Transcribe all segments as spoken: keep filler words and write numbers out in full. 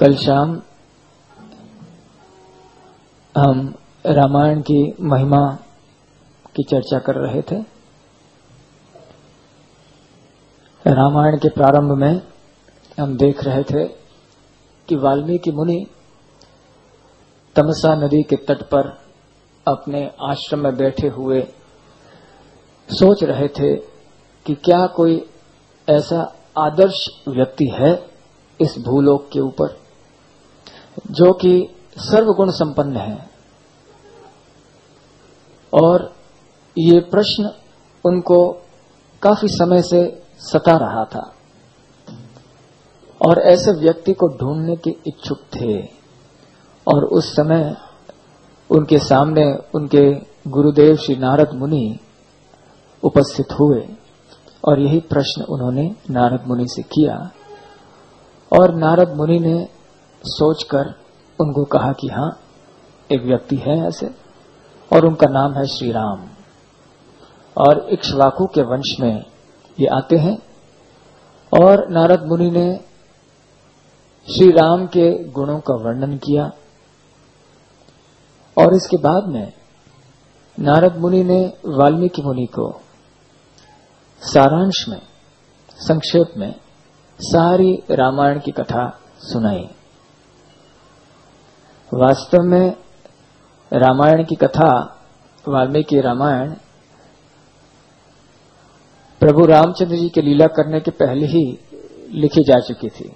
कल शाम हम रामायण की महिमा की चर्चा कर रहे थे। रामायण के प्रारंभ में हम देख रहे थे कि वाल्मीकि मुनि तमसा नदी के तट पर अपने आश्रम में बैठे हुए सोच रहे थे कि क्या कोई ऐसा आदर्श व्यक्ति है इस भूलोक के ऊपर जो कि सर्वगुण संपन्न है। और ये प्रश्न उनको काफी समय से सता रहा था और ऐसे व्यक्ति को ढूंढने के इच्छुक थे। और उस समय उनके सामने उनके गुरुदेव श्री नारद मुनि उपस्थित हुए और यही प्रश्न उन्होंने नारद मुनि से किया। और नारद मुनि ने सोचकर उनको कहा कि हाँ, एक व्यक्ति है ऐसे और उनका नाम है श्री राम। और इक्ष्वाकु के वंश में ये आते हैं। और नारद मुनि ने श्री राम के गुणों का वर्णन किया। और इसके बाद में नारद मुनि ने वाल्मीकि मुनि को सारांश में, संक्षेप में सारी रामायण की कथा सुनाई। वास्तव में रामायण की कथा, वाल्मीकि रामायण प्रभु रामचंद्र जी के लीला करने के पहले ही लिखी जा चुकी थी।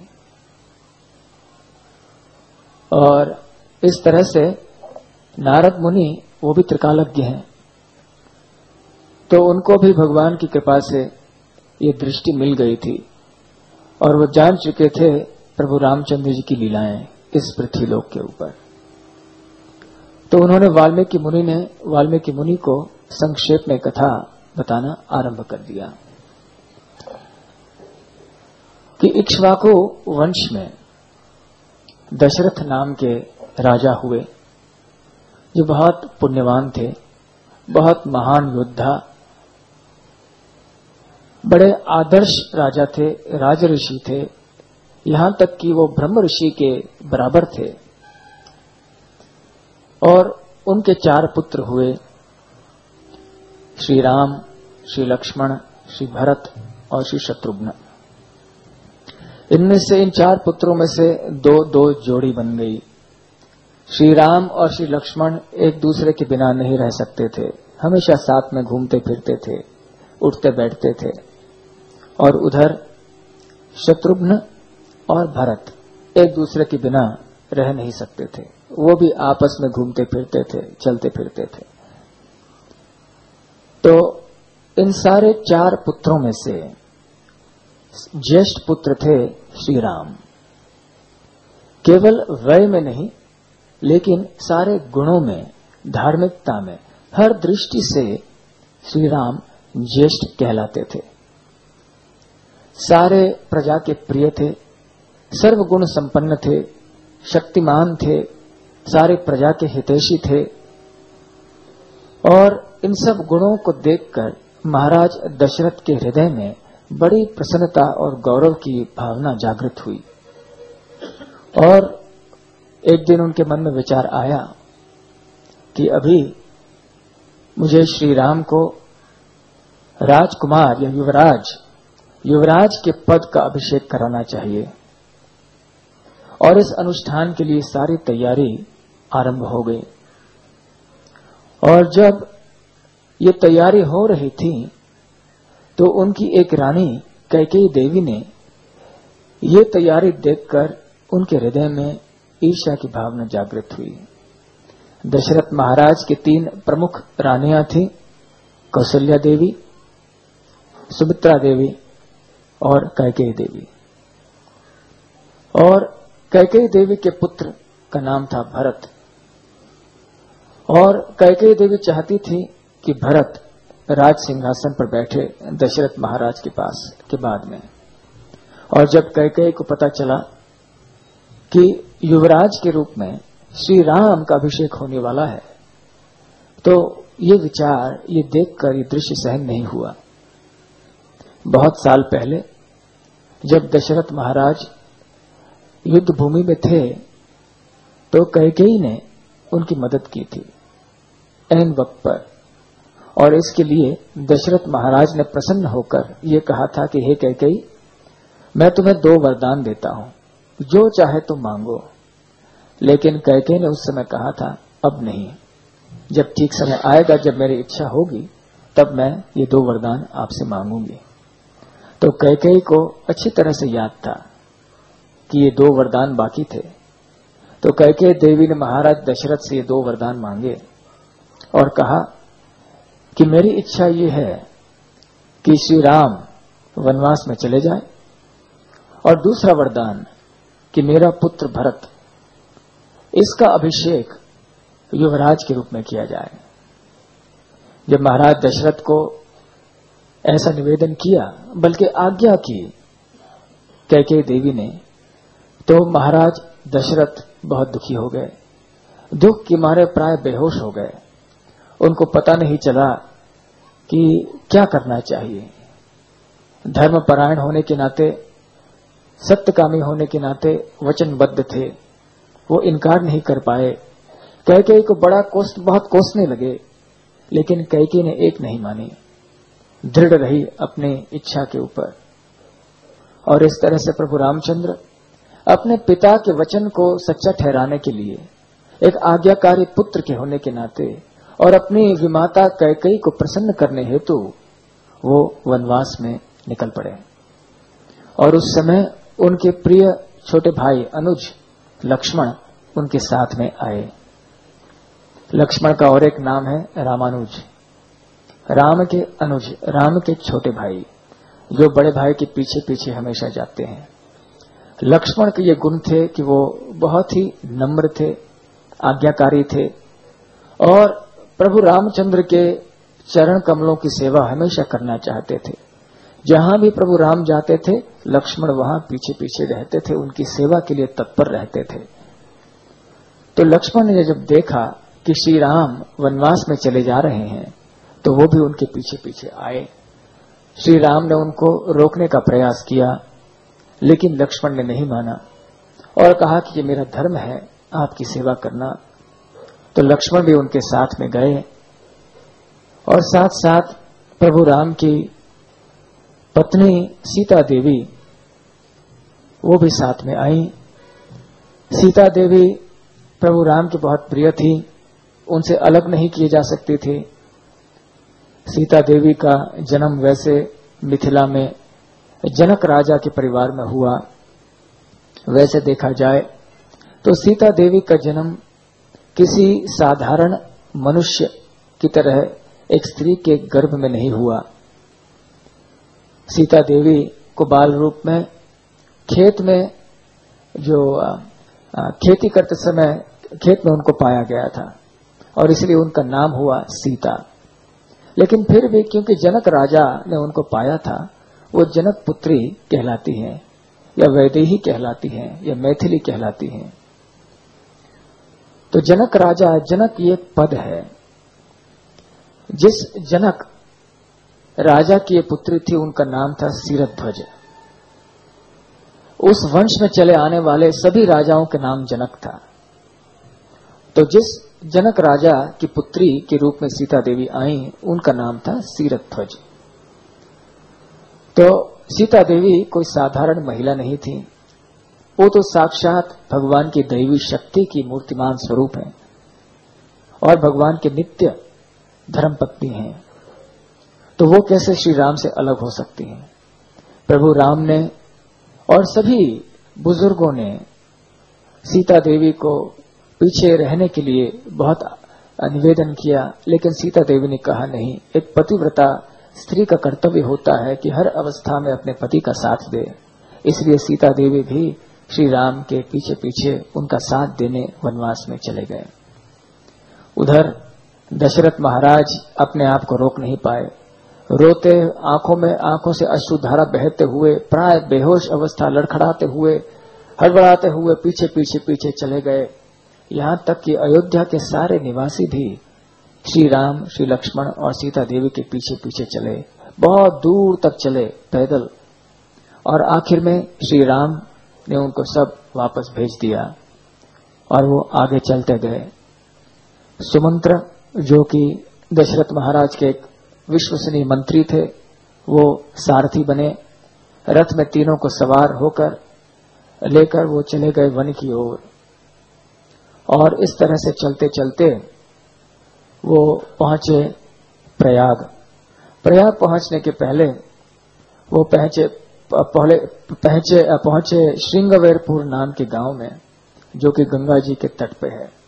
और इस तरह से नारद मुनि, वो भी त्रिकालज्ञ हैं, तो उनको भी भगवान की कृपा से ये दृष्टि मिल गई थी और वो जान चुके थे प्रभु रामचंद्र जी की लीलाएं इस पृथ्वीलोक के ऊपर। तो उन्होंने वाल्मीकि मुनि ने वाल्मीकि मुनि को संक्षेप में कथा बताना आरंभ कर दिया कि इक्ष्वाकु वंश में दशरथ नाम के राजा हुए जो बहुत पुण्यवान थे, बहुत महान योद्धा, बड़े आदर्श राजा थे, राज ऋषि थे, यहां तक कि वो ब्रह्म ऋषि के बराबर थे। और उनके चार पुत्र हुए, श्री राम, श्री लक्ष्मण, श्री भरत और श्री शत्रुघ्न। इनमें से, इन चार पुत्रों में से दो दो जोड़ी बन गई। श्री राम और श्री लक्ष्मण एक दूसरे के बिना नहीं रह सकते थे, हमेशा साथ में घूमते फिरते थे, उठते बैठते थे। और उधर शत्रुघ्न और भरत एक दूसरे के बिना रह नहीं सकते थे, वो भी आपस में घूमते फिरते थे, चलते फिरते थे। तो इन सारे चार पुत्रों में से ज्येष्ठ पुत्र थे श्री राम। केवल वय में नहीं, लेकिन सारे गुणों में, धार्मिकता में, हर दृष्टि से श्री राम ज्येष्ठ कहलाते थे। सारे प्रजा के प्रिय थे, सर्वगुण संपन्न थे, शक्तिमान थे, सारे प्रजा के हितैषी थे। और इन सब गुणों को देखकर महाराज दशरथ के हृदय में बड़ी प्रसन्नता और गौरव की भावना जागृत हुई। और एक दिन उनके मन में विचार आया कि अभी मुझे श्री राम को राजकुमार या युवराज युवराज के पद का अभिषेक कराना चाहिए। और इस अनुष्ठान के लिए सारी तैयारी आरंभ हो गई। और जब ये तैयारी हो रही थी तो उनकी एक रानी कैकेयी देवी ने ये तैयारी देखकर उनके हृदय में ईर्ष्या की भावना जागृत हुई। दशरथ महाराज की तीन प्रमुख रानियां थीं, कौशल्या देवी, सुमित्रा देवी और कैकेयी देवी। और कैकेयी देवी के पुत्र का नाम था भरत। और कैकेयी देवी चाहती थी कि भरत राज सिंहासन पर बैठे दशरथ महाराज के पास के बाद में। और जब कैकेयी को पता चला कि युवराज के रूप में श्री राम का अभिषेक होने वाला है, तो ये विचार, ये देखकर ये दृश्य सहन नहीं हुआ। बहुत साल पहले जब दशरथ महाराज युद्ध भूमि में थे तो कैकेयी ने उनकी मदद की थी ऐन वक्त पर, और इसके लिए दशरथ महाराज ने प्रसन्न होकर ये कहा था कि हे कैकेयी, मैं तुम्हें दो वरदान देता हूं, जो चाहे तुम मांगो। लेकिन कैकेयी ने उस समय कहा था अब नहीं, जब ठीक समय आएगा, जब मेरी इच्छा होगी, तब मैं ये दो वरदान आपसे मांगूंगी। तो कैकेयी को अच्छी तरह से याद था कि ये दो वरदान बाकी थे। तो कैकेयी देवी ने महाराज दशरथ से ये दो वरदान मांगे और कहा कि मेरी इच्छा ये है कि श्री राम वनवास में चले जाए, और दूसरा वरदान कि मेरा पुत्र भरत, इसका अभिषेक युवराज के रूप में किया जाए। जब महाराज दशरथ को ऐसा निवेदन किया, बल्कि आज्ञा की कैकेयी देवी ने, तो महाराज दशरथ बहुत दुखी हो गए। दुख के मारे प्राय बेहोश हो गए। उनको पता नहीं चला कि क्या करना चाहिए। धर्मपरायण होने के नाते, सत्यकामी होने के नाते वचनबद्ध थे, वो इनकार नहीं कर पाए। कैकेयी को बड़ा कोस बहुत कोसने लगे, लेकिन कैकेयी ने एक नहीं मानी, दृढ़ रही अपनी इच्छा के ऊपर। और इस तरह से प्रभु रामचंद्र अपने पिता के वचन को सच्चा ठहराने के लिए, एक आज्ञाकारी पुत्र के होने के नाते और अपनी विमाता कैकेयी को प्रसन्न करने हेतु वो वनवास में निकल पड़े। और उस समय उनके प्रिय छोटे भाई अनुज लक्ष्मण उनके साथ में आए। लक्ष्मण का और एक नाम है रामानुज, राम के अनुज, राम के छोटे भाई, जो बड़े भाई के पीछे पीछे हमेशा जाते हैं। लक्ष्मण के ये गुण थे कि वो बहुत ही नम्र थे, आज्ञाकारी थे, और प्रभु रामचंद्र के चरण कमलों की सेवा हमेशा करना चाहते थे। जहां भी प्रभु राम जाते थे, लक्ष्मण वहां पीछे पीछे रहते थे, उनकी सेवा के लिए तत्पर रहते थे। तो लक्ष्मण ने जब देखा कि श्री राम वनवास में चले जा रहे हैं, तो वो भी उनके पीछे पीछे आए। श्री राम ने उनको रोकने का प्रयास किया, लेकिन लक्ष्मण ने नहीं माना और कहा कि ये मेरा धर्म है आपकी सेवा करना। तो लक्ष्मण भी उनके साथ में गए, और साथ साथ प्रभु राम की पत्नी सीता देवी वो भी साथ में आई। सीता देवी प्रभु राम की बहुत प्रिय थी, उनसे अलग नहीं किए जा सकती थी। सीता देवी का जन्म वैसे मिथिला में जनक राजा के परिवार में हुआ। वैसे देखा जाए तो सीता देवी का जन्म किसी साधारण मनुष्य की तरह एक स्त्री के गर्भ में नहीं हुआ। सीता देवी को बाल रूप में खेत में, जो खेती करते समय खेत में उनको पाया गया था, और इसलिए उनका नाम हुआ सीता। लेकिन फिर भी क्योंकि जनक राजा ने उनको पाया था, वो जनक पुत्री कहलाती हैं, या वैदेही कहलाती हैं, या मैथिली कहलाती हैं। तो जनक राजा, जनक ये पद है। जिस जनक राजा की ये पुत्री थी, उनका नाम था सीरध्वज। उस वंश में चले आने वाले सभी राजाओं के नाम जनक था। तो जिस जनक राजा की पुत्री के रूप में सीता देवी आई, उनका नाम था सीरध्वज। तो सीता देवी कोई साधारण महिला नहीं थी, वो तो साक्षात भगवान की दैवी शक्ति की मूर्तिमान स्वरूप है, और भगवान के नित्य धर्मपत्नी हैं। तो वो कैसे श्री राम से अलग हो सकती हैं? प्रभु राम ने और सभी बुजुर्गों ने सीता देवी को पीछे रहने के लिए बहुत निवेदन किया, लेकिन सीता देवी ने कहा नहीं। एक पतिव्रता स्त्री का कर्तव्य होता है कि हर अवस्था में अपने पति का साथ दे। इसलिए सीता देवी भी श्री राम के पीछे पीछे उनका साथ देने वनवास में चले गए। उधर दशरथ महाराज अपने आप को रोक नहीं पाए। रोते, आंखों में आंखों से अश्रुधारा बहते हुए, प्राय बेहोश अवस्था, लड़खड़ाते हुए, हड़बड़ाते हुए पीछे पीछे पीछे चले गए। यहां तक कि अयोध्या के सारे निवासी भी श्री राम, श्री लक्ष्मण और सीता देवी के पीछे पीछे चले, बहुत दूर तक चले पैदल। और आखिर में श्री राम ने उनको सब वापस भेज दिया और वो आगे चलते गए। सुमंत्र जो कि दशरथ महाराज के एक विश्वसनीय मंत्री थे, वो सारथी बने। रथ में तीनों को सवार होकर लेकर वो चले गए वन की ओर। और इस तरह से चलते चलते वो पहुंचे प्रयाग। प्रयाग पहुंचने के पहले वो पहुंचे पहले पहुंचे पहुंचे श्रृंगवेरपुर नाम के गांव में, जो कि गंगा जी के तट पे है।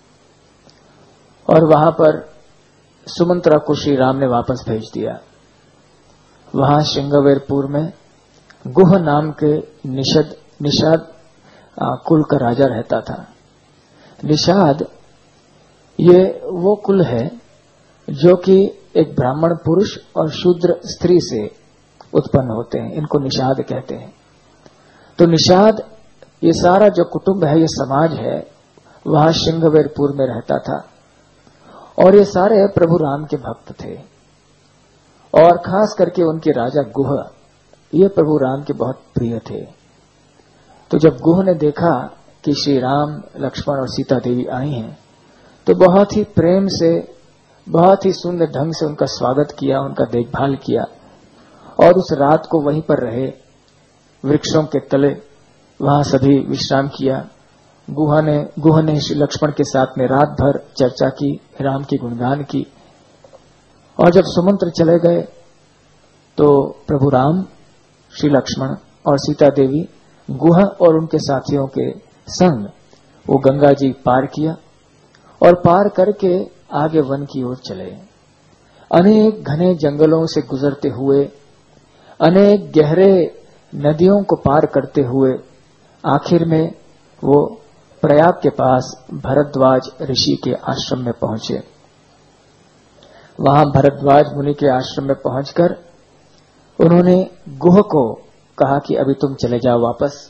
और वहां पर सुमंत्रा को श्री राम ने वापस भेज दिया। वहां श्रृंगवेरपुर में गुह नाम के निषद निषाद कुल का राजा रहता था। निषाद ये वो कुल है जो कि एक ब्राह्मण पुरुष और शूद्र स्त्री से उत्पन्न होते हैं, इनको निषाद कहते हैं। तो निषाद ये सारा जो कुटुंब है, ये समाज है, वहां श्रृंगवेरपुर में रहता था। और ये सारे प्रभु राम के भक्त थे। और खास करके उनके राजा गुह, ये प्रभु राम के बहुत प्रिय थे। तो जब गुह ने देखा कि श्री राम, लक्ष्मण और सीता देवी आई हैं, तो बहुत ही प्रेम से, बहुत ही सुंदर ढंग से उनका स्वागत किया, उनका देखभाल किया। और उस रात को वहीं पर रहे, वृक्षों के तले वहां सभी विश्राम किया। गुहा ने गुह ने श्री लक्ष्मण के साथ में रात भर चर्चा की, राम की गुणगान की। और जब सुमंत्र चले गए तो प्रभु राम, श्री लक्ष्मण और सीता देवी गुहा और उनके साथियों के संग वो गंगा जी पार किया और पार करके आगे वन की ओर चले। अनेक घने जंगलों से गुजरते हुए, अनेक गहरे नदियों को पार करते हुए आखिर में वो प्रयाग के पास भरद्वाज ऋषि के आश्रम में पहुंचे। वहां भरद्वाज मुनि के आश्रम में पहुंचकर उन्होंने गुह को कहा कि अभी तुम चले जाओ वापस।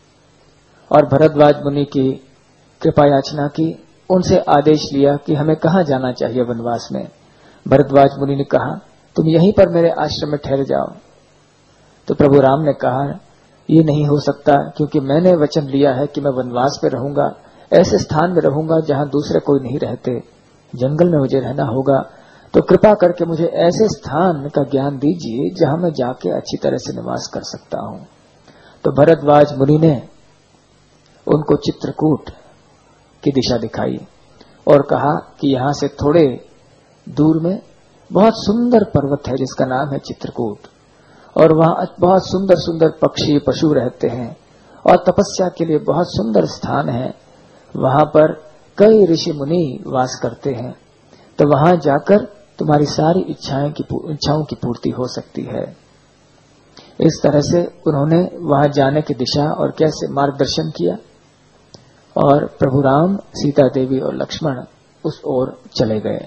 और भरद्वाज मुनि की कृपा याचना की, उनसे आदेश लिया कि हमें कहां जाना चाहिए वनवास में। भरद्वाज मुनि ने कहा तुम यहीं पर मेरे आश्रम में ठहर जाओ। तो प्रभु राम ने कहा ये नहीं हो सकता, क्योंकि मैंने वचन लिया है कि मैं वनवास में रहूंगा, ऐसे स्थान में रहूंगा जहां दूसरे कोई नहीं रहते, जंगल में मुझे रहना होगा। तो कृपा करके मुझे ऐसे स्थान का ज्ञान दीजिए जहां मैं जाके अच्छी तरह से निवास कर सकता हूं। तो भरद्वाज मुनि ने उनको चित्रकूट की दिशा दिखाई और कहा कि यहां से थोड़े दूर में बहुत सुंदर पर्वत है जिसका नाम है चित्रकूट, और वहां बहुत सुंदर सुंदर पक्षी पशु रहते हैं और तपस्या के लिए बहुत सुंदर स्थान है। वहां पर कई ऋषि मुनि वास करते हैं, तो वहां जाकर तुम्हारी सारी इच्छाएं की इच्छाओं की पूर्ति हो सकती है। इस तरह से उन्होंने वहां जाने की दिशा और कैसे मार्गदर्शन किया। और प्रभु राम, सीता देवी और लक्ष्मण उस ओर चले गए।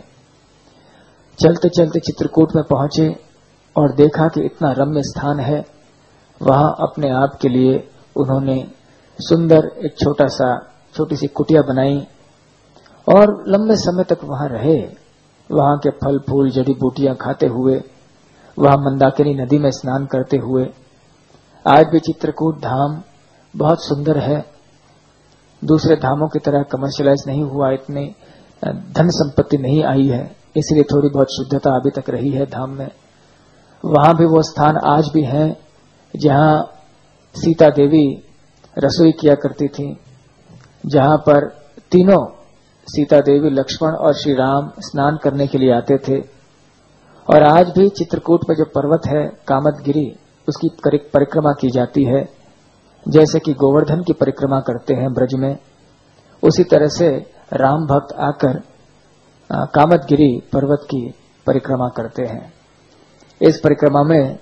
चलते चलते चित्रकूट में पहुंचे और देखा कि इतना रम्य स्थान है। वहां अपने आप के लिए उन्होंने सुंदर एक छोटा सा छोटी सी कुटिया बनाई और लंबे समय तक वहां रहे। वहां के फल फूल जड़ी बूटियां खाते हुए, वहां मंदाकिनी नदी में स्नान करते हुए। आज भी चित्रकूट धाम बहुत सुंदर है, दूसरे धामों की तरह कमर्शियलाइज नहीं हुआ, इतनी धन संपत्ति नहीं आई है, इसलिए थोड़ी बहुत शुद्धता अभी तक रही है धाम में। वहां भी वो स्थान आज भी हैं जहां सीता देवी रसोई किया करती थी, जहां पर तीनों सीता देवी, लक्ष्मण और श्री राम स्नान करने के लिए आते थे। और आज भी चित्रकूट में जो पर्वत है कामदगिरी, उसकी परिक्रमा की जाती है, जैसे कि गोवर्धन की परिक्रमा करते हैं ब्रज में, उसी तरह से राम भक्त आकर कामदगिरी पर्वत की परिक्रमा करते हैं। इस परिक्रमा में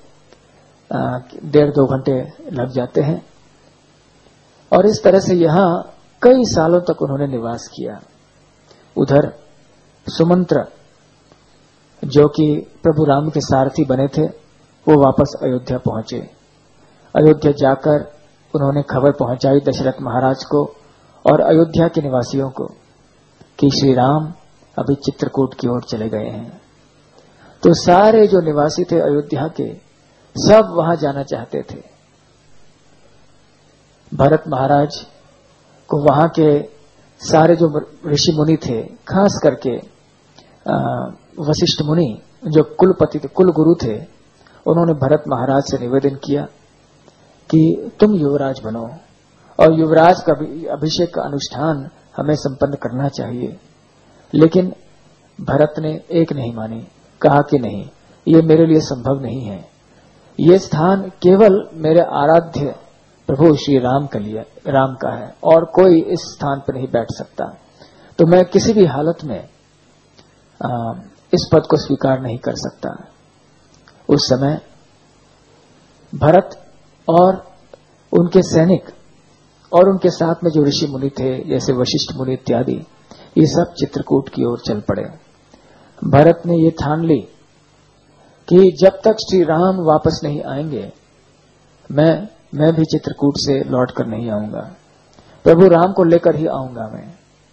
डेढ़ दो घंटे लग जाते हैं। और इस तरह से यहां कई सालों तक उन्होंने निवास किया। उधर सुमंत्र जो कि प्रभु राम के सारथी बने थे, वो वापस अयोध्या पहुंचे। अयोध्या जाकर उन्होंने खबर पहुंचाई दशरथ महाराज को और अयोध्या के निवासियों को कि श्री राम अभी चित्रकूट की ओर चले गए हैं। तो सारे जो निवासी थे अयोध्या के, सब वहां जाना चाहते थे। भरत महाराज को वहां के सारे जो ऋषि मुनि थे, खास करके वशिष्ठ मुनि जो कुलपति थे, कुल गुरु थे, उन्होंने भरत महाराज से निवेदन किया कि तुम युवराज बनो और युवराज का अभिषेक का अनुष्ठान हमें संपन्न करना चाहिए। लेकिन भरत ने एक नहीं मानी, कहा कि नहीं, ये मेरे लिए संभव नहीं है। ये स्थान केवल मेरे आराध्य प्रभु श्री राम का लिए राम का है और कोई इस स्थान पर नहीं बैठ सकता। तो मैं किसी भी हालत में आ, इस पद को स्वीकार नहीं कर सकता। उस समय भरत और उनके सैनिक और उनके साथ में जो ऋषि मुनि थे, जैसे वशिष्ठ मुनि इत्यादि, ये सब चित्रकूट की ओर चल पड़े। भरत ने ये ठान ली कि जब तक श्री राम वापस नहीं आएंगे, मैं मैं भी चित्रकूट से लौटकर नहीं आऊंगा। प्रभु राम को लेकर ही आऊंगा मैं।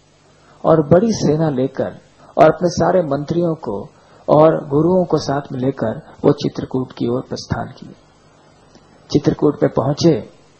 और बड़ी सेना लेकर और अपने सारे मंत्रियों को और गुरुओं को साथ में लेकर वो चित्रकूट की ओर प्रस्थान किए। चित्रकूट पे पहुंचे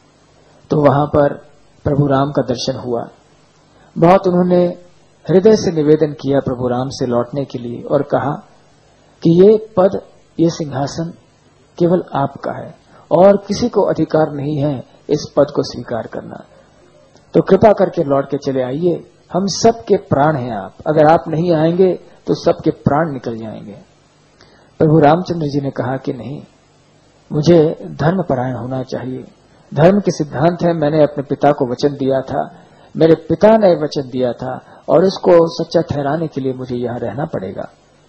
तो वहां पर प्रभु राम का दर्शन हुआ। बहुत उन्होंने हृदय से निवेदन किया प्रभु राम से लौटने के लिए और कहा कि ये पद, ये सिंहासन केवल आपका है और किसी को अधिकार नहीं है इस पद को स्वीकार करना। तो कृपा करके लौट के चले आइए, हम सबके प्राण हैं आप। अगर आप नहीं आएंगे तो सबके प्राण निकल जाएंगे। प्रभु रामचंद्र जी ने कहा कि नहीं, मुझे धर्मपरायण होना चाहिए। धर्म के सिद्धांत है, मैंने अपने पिता को वचन दिया था, मेरे पिता ने वचन दिया था और इसको सच्चा ठहराने के लिए मुझे यहां रहना पड़ेगा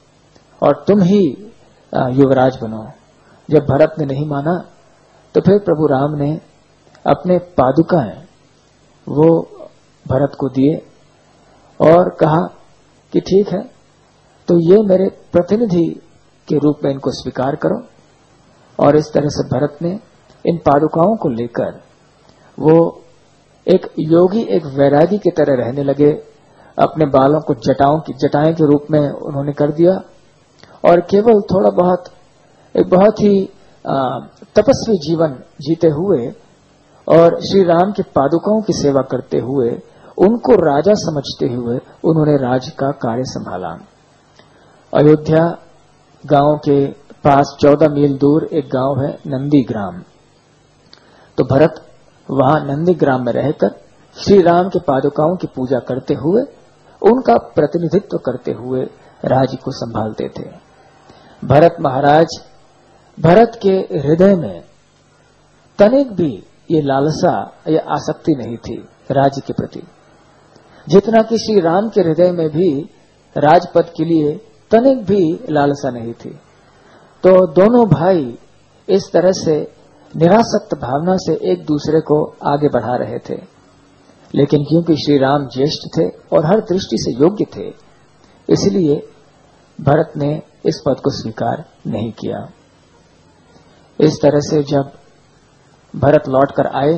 और तुम ही युवराज बनो। जब भरत ने नहीं माना तो फिर प्रभु राम ने अपने पादुकाएं वो भरत को दिए और कहा कि ठीक है, तो ये मेरे प्रतिनिधि के रूप में इनको स्वीकार करो। और इस तरह से भरत ने इन पादुकाओं को लेकर वो एक योगी, एक वैरागी की तरह रहने लगे। अपने बालों को जटाओं की जटाएं के रूप में उन्होंने कर दिया और केवल थोड़ा बहुत, एक बहुत ही आ, तपस्वी जीवन जीते हुए और श्री राम के पादुकाओं की सेवा करते हुए, उनको राजा समझते हुए उन्होंने राज्य का कार्य संभाला। अयोध्या गांव के पास चौदह मील दूर एक गांव है नंदीग्राम। तो भरत वहां नंदीग्राम में रहकर श्री राम के पादुकाओं की पूजा करते हुए, उनका प्रतिनिधित्व करते हुए राज्य को संभालते थे। भरत महाराज, भरत के हृदय में तनिक भी ये लालसा या आसक्ति नहीं थी राज्य के प्रति, जितना कि श्री राम के हृदय में भी राजपद के लिए तनिक भी लालसा नहीं थी। तो दोनों भाई इस तरह से निरासक्त भावना से एक दूसरे को आगे बढ़ा रहे थे। लेकिन क्योंकि श्री राम ज्येष्ठ थे और हर दृष्टि से योग्य थे, इसलिए भरत ने इस पद को स्वीकार नहीं किया। इस तरह से जब भरत लौटकर आए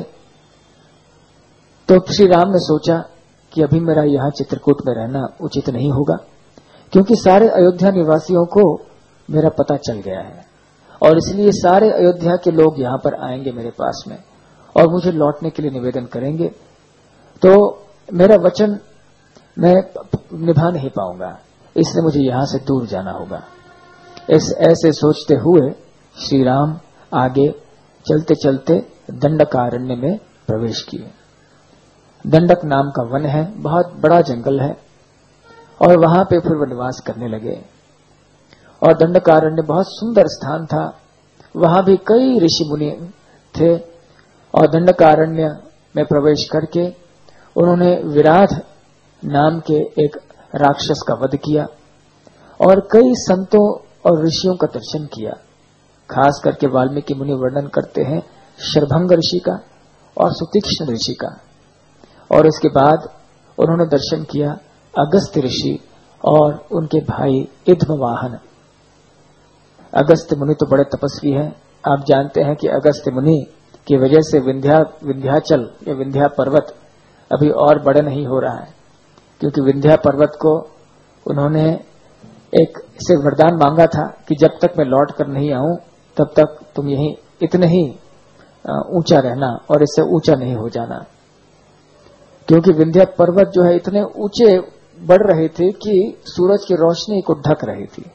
तो श्री राम ने सोचा कि अभी मेरा यहां चित्रकूट में रहना उचित नहीं होगा, क्योंकि सारे अयोध्या निवासियों को मेरा पता चल गया है और इसलिए सारे अयोध्या के लोग यहां पर आएंगे मेरे पास में और मुझे लौटने के लिए निवेदन करेंगे, तो मेरा वचन मैं निभा नहीं पाऊंगा, इसलिए मुझे यहां से दूर जाना होगा। इस ऐसे सोचते हुए श्री राम आगे चलते चलते दंडकारण्य में प्रवेश किए। दंडक नाम का वन है, बहुत बड़ा जंगल है और वहां पे फिर वो निवास करने लगे। और दंडकारण्य बहुत सुंदर स्थान था, वहां भी कई ऋषि मुनि थे और दंडकारण्य में प्रवेश करके उन्होंने विराध नाम के एक राक्षस का वध किया और कई संतों और ऋषियों का दर्शन किया। खास करके वाल्मीकि मुनि वर्णन करते हैं शरभंग ऋषि का और सुतीक्ष्ण ऋषि का। और उसके बाद उन्होंने दर्शन किया अगस्त्य ऋषि और उनके भाई इध्मवाहन। अगस्त्य मुनि तो बड़े तपस्वी हैं। आप जानते हैं कि अगस्त्य मुनि की वजह से विंध्या विंध्याचल या विंध्या पर्वत अभी और बड़े नहीं हो रहा है, क्योंकि विंध्या पर्वत को उन्होंने एक से वरदान मांगा था कि जब तक मैं लौट कर नहीं आऊं तब तक तुम यहीं इतने ही ऊंचा रहना और इससे ऊंचा नहीं हो जाना, क्योंकि विंध्य पर्वत जो है इतने ऊंचे बढ़ रहे थे कि सूरज की रोशनी को ढक रही थी।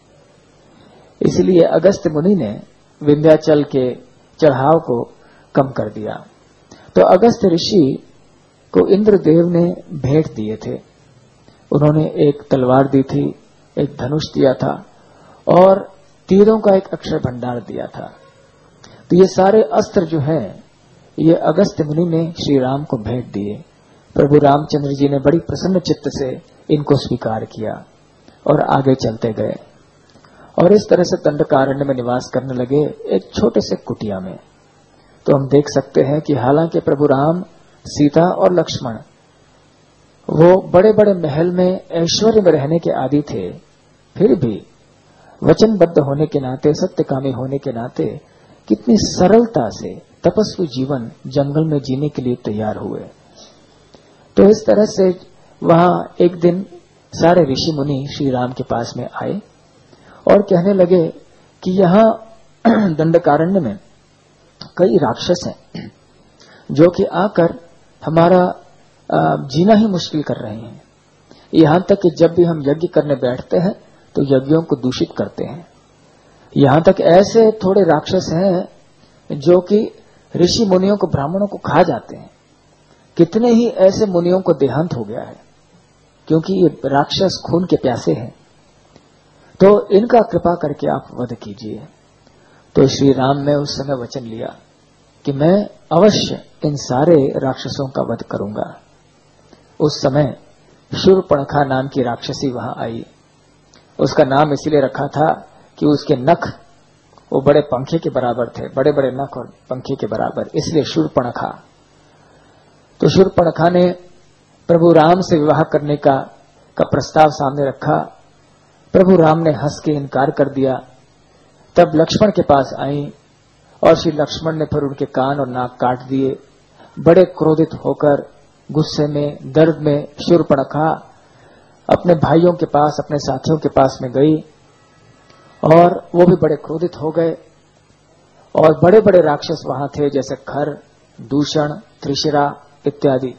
इसलिए अगस्त्य मुनि ने विंध्याचल के चढ़ाव को कम कर दिया। तो अगस्त्य ऋषि को इंद्रदेव ने भेंट दिए थे। उन्होंने एक तलवार दी थी, एक धनुष दिया था और तीरों का एक अक्षर भंडार दिया था। तो ये सारे अस्त्र जो हैं ये अगस्त्य मुनि ने श्री राम को भेंट दिए। प्रभु रामचंद्र जी ने बड़ी प्रसन्न चित्त से इनको स्वीकार किया और आगे चलते गए और इस तरह से दंडकारण्य में निवास करने लगे, एक छोटे से कुटिया में। तो हम देख सकते हैं कि हालांकि प्रभु राम, सीता और लक्ष्मण वो बड़े बड़े महल में ऐश्वर्य में रहने के आदी थे, फिर भी वचनबद्ध होने के नाते, सत्यकामी होने के नाते कितनी सरलता से तपस्वी जीवन जंगल में जीने के लिए तैयार हुए। तो इस तरह से वहां एक दिन सारे ऋषि मुनि श्री राम के पास में आए और कहने लगे कि यहाँ दंडकारण्य में कई राक्षस हैं जो कि आकर हमारा जीना ही मुश्किल कर रहे हैं। यहां तक कि जब भी हम यज्ञ करने बैठते हैं तो यज्ञों को दूषित करते हैं। यहां तक ऐसे थोड़े राक्षस हैं जो कि ऋषि मुनियों को, ब्राह्मणों को खा जाते हैं। कितने ही ऐसे मुनियों को देहांत हो गया है क्योंकि ये राक्षस खून के प्यासे हैं। तो इनका कृपा करके आप वध कीजिए। तो श्री राम ने उस समय वचन लिया कि मैं अवश्य इन सारे राक्षसों का वध करूंगा। उस समय शूर्पणखा नाम की राक्षसी वहां आई। उसका नाम इसलिए रखा था कि उसके नख वो बड़े पंखे के बराबर थे, बड़े बड़े नख और पंखे के बराबर, इसलिए शूर्पणखा। तो शूर्पणखा ने प्रभु राम से विवाह करने का, का प्रस्ताव सामने रखा। प्रभु राम ने हंस के इनकार कर दिया। तब लक्ष्मण के पास आई और श्री लक्ष्मण ने फिर उनके कान और नाक काट दिए। बड़े क्रोधित होकर, गुस्से में, दर्द में शूर्पणखा अपने भाइयों के पास, अपने साथियों के पास में गई और वो भी बड़े क्रोधित हो गए। और बड़े बड़े राक्षस वहां थे जैसे खर, दूषण, त्रिशिरा इत्यादि।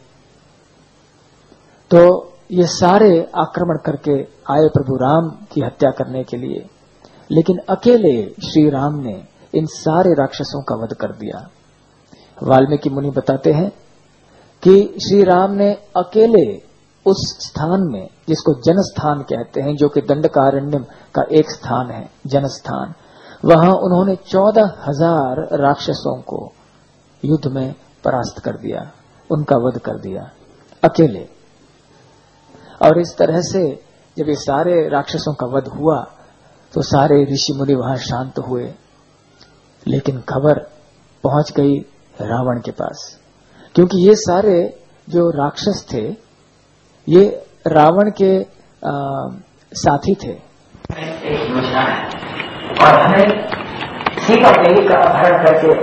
तो ये सारे आक्रमण करके आए प्रभु राम की हत्या करने के लिए, लेकिन अकेले श्री राम ने इन सारे राक्षसों का वध कर दिया। वाल्मीकि मुनि बताते हैं कि श्री राम ने अकेले उस स्थान में, जिसको जनस्थान कहते हैं, जो कि दंडकारण्य का एक स्थान है, जनस्थान, वहां उन्होंने चौदह हजार राक्षसों को युद्ध में परास्त कर दिया, उनका वध कर दिया अकेले। और इस तरह से जब ये सारे राक्षसों का वध हुआ तो सारे ऋषि मुनि वहां शांत हुए। लेकिन खबर पहुंच गई रावण के पास, क्योंकि ये सारे जो राक्षस थे ये रावण के आ, साथी थे। एक योजना है और हमें सीता देवी का अपहरण करके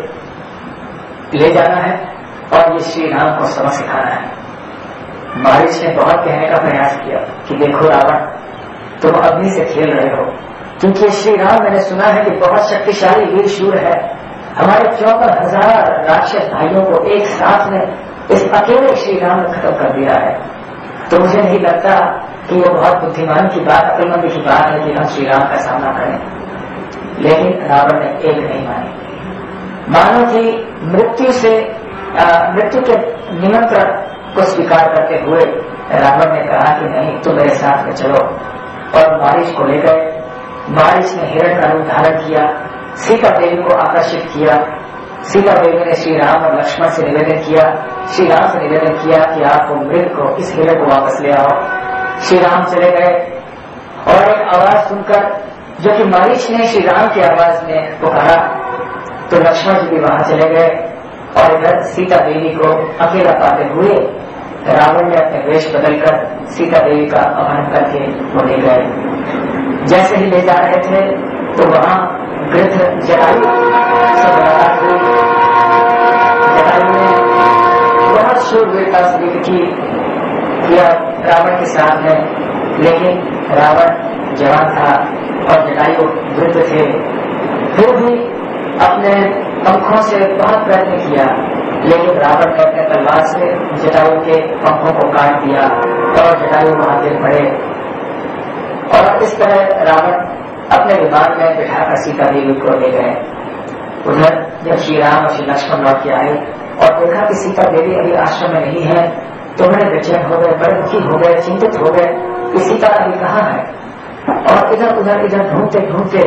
ले जाना है और ये श्री राम को सबक सिखाना है। बारिश ने बहुत कहने का प्रयास किया कि देखो रावण, तुम अग्नि से खेल रहे हो, क्योंकि श्री राम, मैंने सुना है कि बहुत शक्तिशाली वीर शूर है। हमारे चौदह हजार राक्षस भाइयों को एक साथ में इस अकेले श्री राम ने खत्म कर दिया है। तो मुझे नहीं लगता कि वो बहुत बुद्धिमान की बात, अक्लमंद की बात है कि हम श्री राम का सामना करें। लेकिन रावण ने एक नहीं मानी। मानो कि मृत्यु से मृत्यु के निमंत्रण को स्वीकार करते हुए रावण ने कहा कि नहीं, तुम मेरे साथ में चलो। और बारिश को ले गए। बारिश ने हिरण का रूप धारण किया, सीता देवी को आकर्षित किया। सीता देवी ने श्री राम और लक्ष्मण से निवेदन किया, श्री राम से निवेदन किया कि आप मृग को, इस हिरण को वापस ले आओ। श्री राम चले गए और एक आवाज सुनकर, जो कि बारिश ने श्री राम की आवाज में पुकारा, तो लक्ष्मण जी भी वहां चले गए और इधर सीता देवी को अकेला पाते हुए रावण ने अपने वेश बदलकर सीता देवी का अपहरण करके वो ले गए। जैसे ही ले जा रहे थे तो वहां वृद्ध जटायु से मुलाकात हुई। जटायु ने बहुत शूरवीरता से युद्ध की किया रावण के साथ में, लेकिन रावण जवान था और जटायु वृद्ध थे। फिर भी अपने पंखों से बहुत प्रयत्न किया, लेकिन रावण ने अपने तलवार से जटायु के पंखों को काट दिया और जटायु वहां गिर पड़े। और इस तरह रावण अपने विमान में बिठाकर सीता देवी को ले गए। उधर जब श्री राम और श्री लक्ष्मण लौट के आए और देखा कि सीता देवी अभी आश्रम में नहीं है, तो बड़े बेचैन हो गए, बड़े दुखी हो गए, चिंतित हो गए कि सीता अभी कहाँ है। और इधर उधर इधर ढूंढते ढूंढते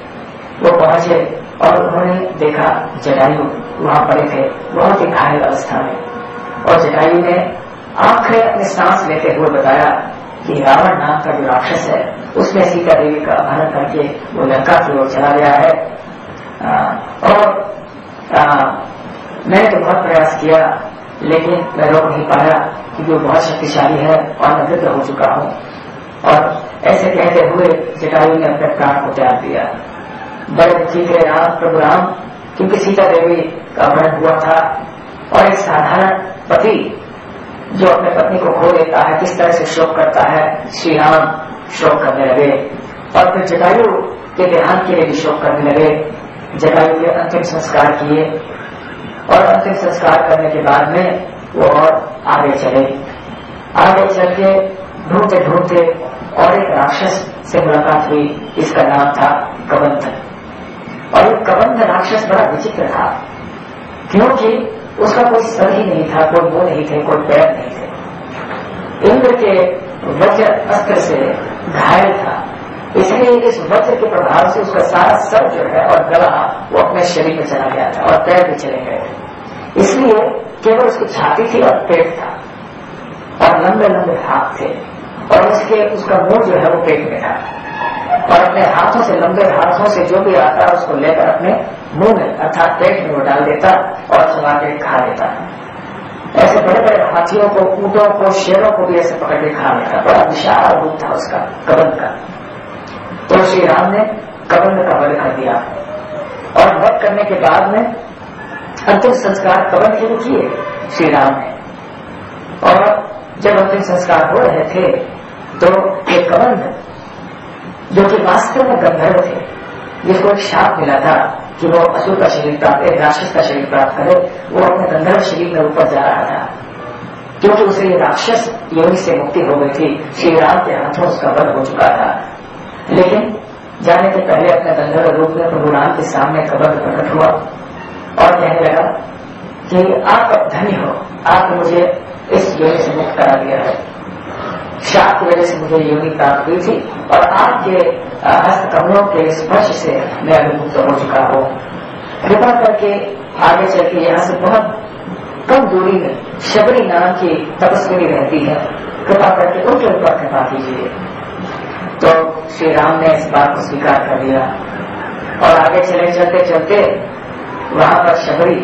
वो पहुंचे और उन्होंने देखा जटायु वहां पड़े थे, बहुत ही घायल अवस्था में। और जटायु ने आखिर अपनी सांस लेते हुए बताया कि रावण नाम का जो राक्षस है उसने सीता देवी का अपहरण करके वो लंका की ओर चला गया है। आ, और आ, मैंने तो बहुत प्रयास किया, लेकिन मैं रोक नहीं पाया क्योंकि वो बहुत शक्तिशाली है और मैं वृद्ध हो चुका हूँ। और ऐसे कहते हुए जटायु ने अपने प्राण को त्याग दिया। बड़े दुखी थे राम प्रभु राम, क्योंकि सीता देवी का अपहरण हुआ था। और एक साधारण पति जो अपने पत्नी को खो देता है किस तरह से शोक करता है, श्री राम शोक करने लगे। और फिर जटायु के देहांत के लिए भी शोक करने लगे। जटायु के अंतिम संस्कार किए और अंतिम संस्कार करने के बाद में वो और आगे चले। आगे चल के ढूंढते ढूंढते और एक राक्षस से मुलाकात हुई, इसका नाम था कबंध। और ये कबंध राक्षस बड़ा विचित्र था, क्योंकि उसका कोई सर ही नहीं था, कोई मुंह नहीं थे, कोई पैर नहीं थे। इंद्र के वज्र अस्त्र से घायल था, इसलिए इस वज्र के प्रभाव से उसका सारा सर जो है और गला वो अपने शरीर में चला गया था और पैर भी चले गए थे। इसलिए केवल उसकी छाती थी और पेट था और लंबे लंबे हाथ थे और उसके उसका मुंह जो है वो पेट में था। और अपने हाथों से, लंबे हाथों से जो भी आता उसको लेकर अपने मुंह में अर्थात पेट में वो डाल देता और चबा के खा लेता। ऐसे बड़े बड़े हाथियों को, ऊंटों को, शेरों को भी ऐसे पकड़ के खा लेता। बड़ा विशाल रूप था उसका, कबंध का। तो श्री राम ने कबंध का वध कर दिया और वध करने के बाद में अंतिम संस्कार कबंध के किए श्री राम ने। और जब अंतिम संस्कार हो रहे थे तो एक कबंध जो कि वास्तव में गंधर्व थे, जिसको एक शाप मिला था कि वो असुर का शरीर प्राप्त, एक राक्षस का शरीर प्राप्त करे, वो अपने गंधर्व शरीर में ऊपर जा रहा था, क्योंकि उसे ये राक्षस योनि से मुक्ति हो गई थी। श्री राम के हाथों उसका वध हो चुका था। लेकिन जाने के पहले अपने गंधर्व रूप में प्रभु राम के सामने कबंध प्रकट हुआ और कहने लगा कि आप धन्य हो, आप मुझे इस योनि से मुक्त करा दिया है। शाप की वजह से मुझे योनि प्राप्त हुई थी और आपके हस्त कमलों के स्पर्श से मैं अभी मुक्त हो चुका हूँ। कृपा करके आगे चल के यहाँ से बहुत कम दूरी में शबरी नाम की तपस्विनी रहती है, कृपा करके उनके ऊपर कृपा कीजिए। तो श्री राम ने इस बात को स्वीकार कर लिया और आगे चले चलते चलते वहां पर शबरी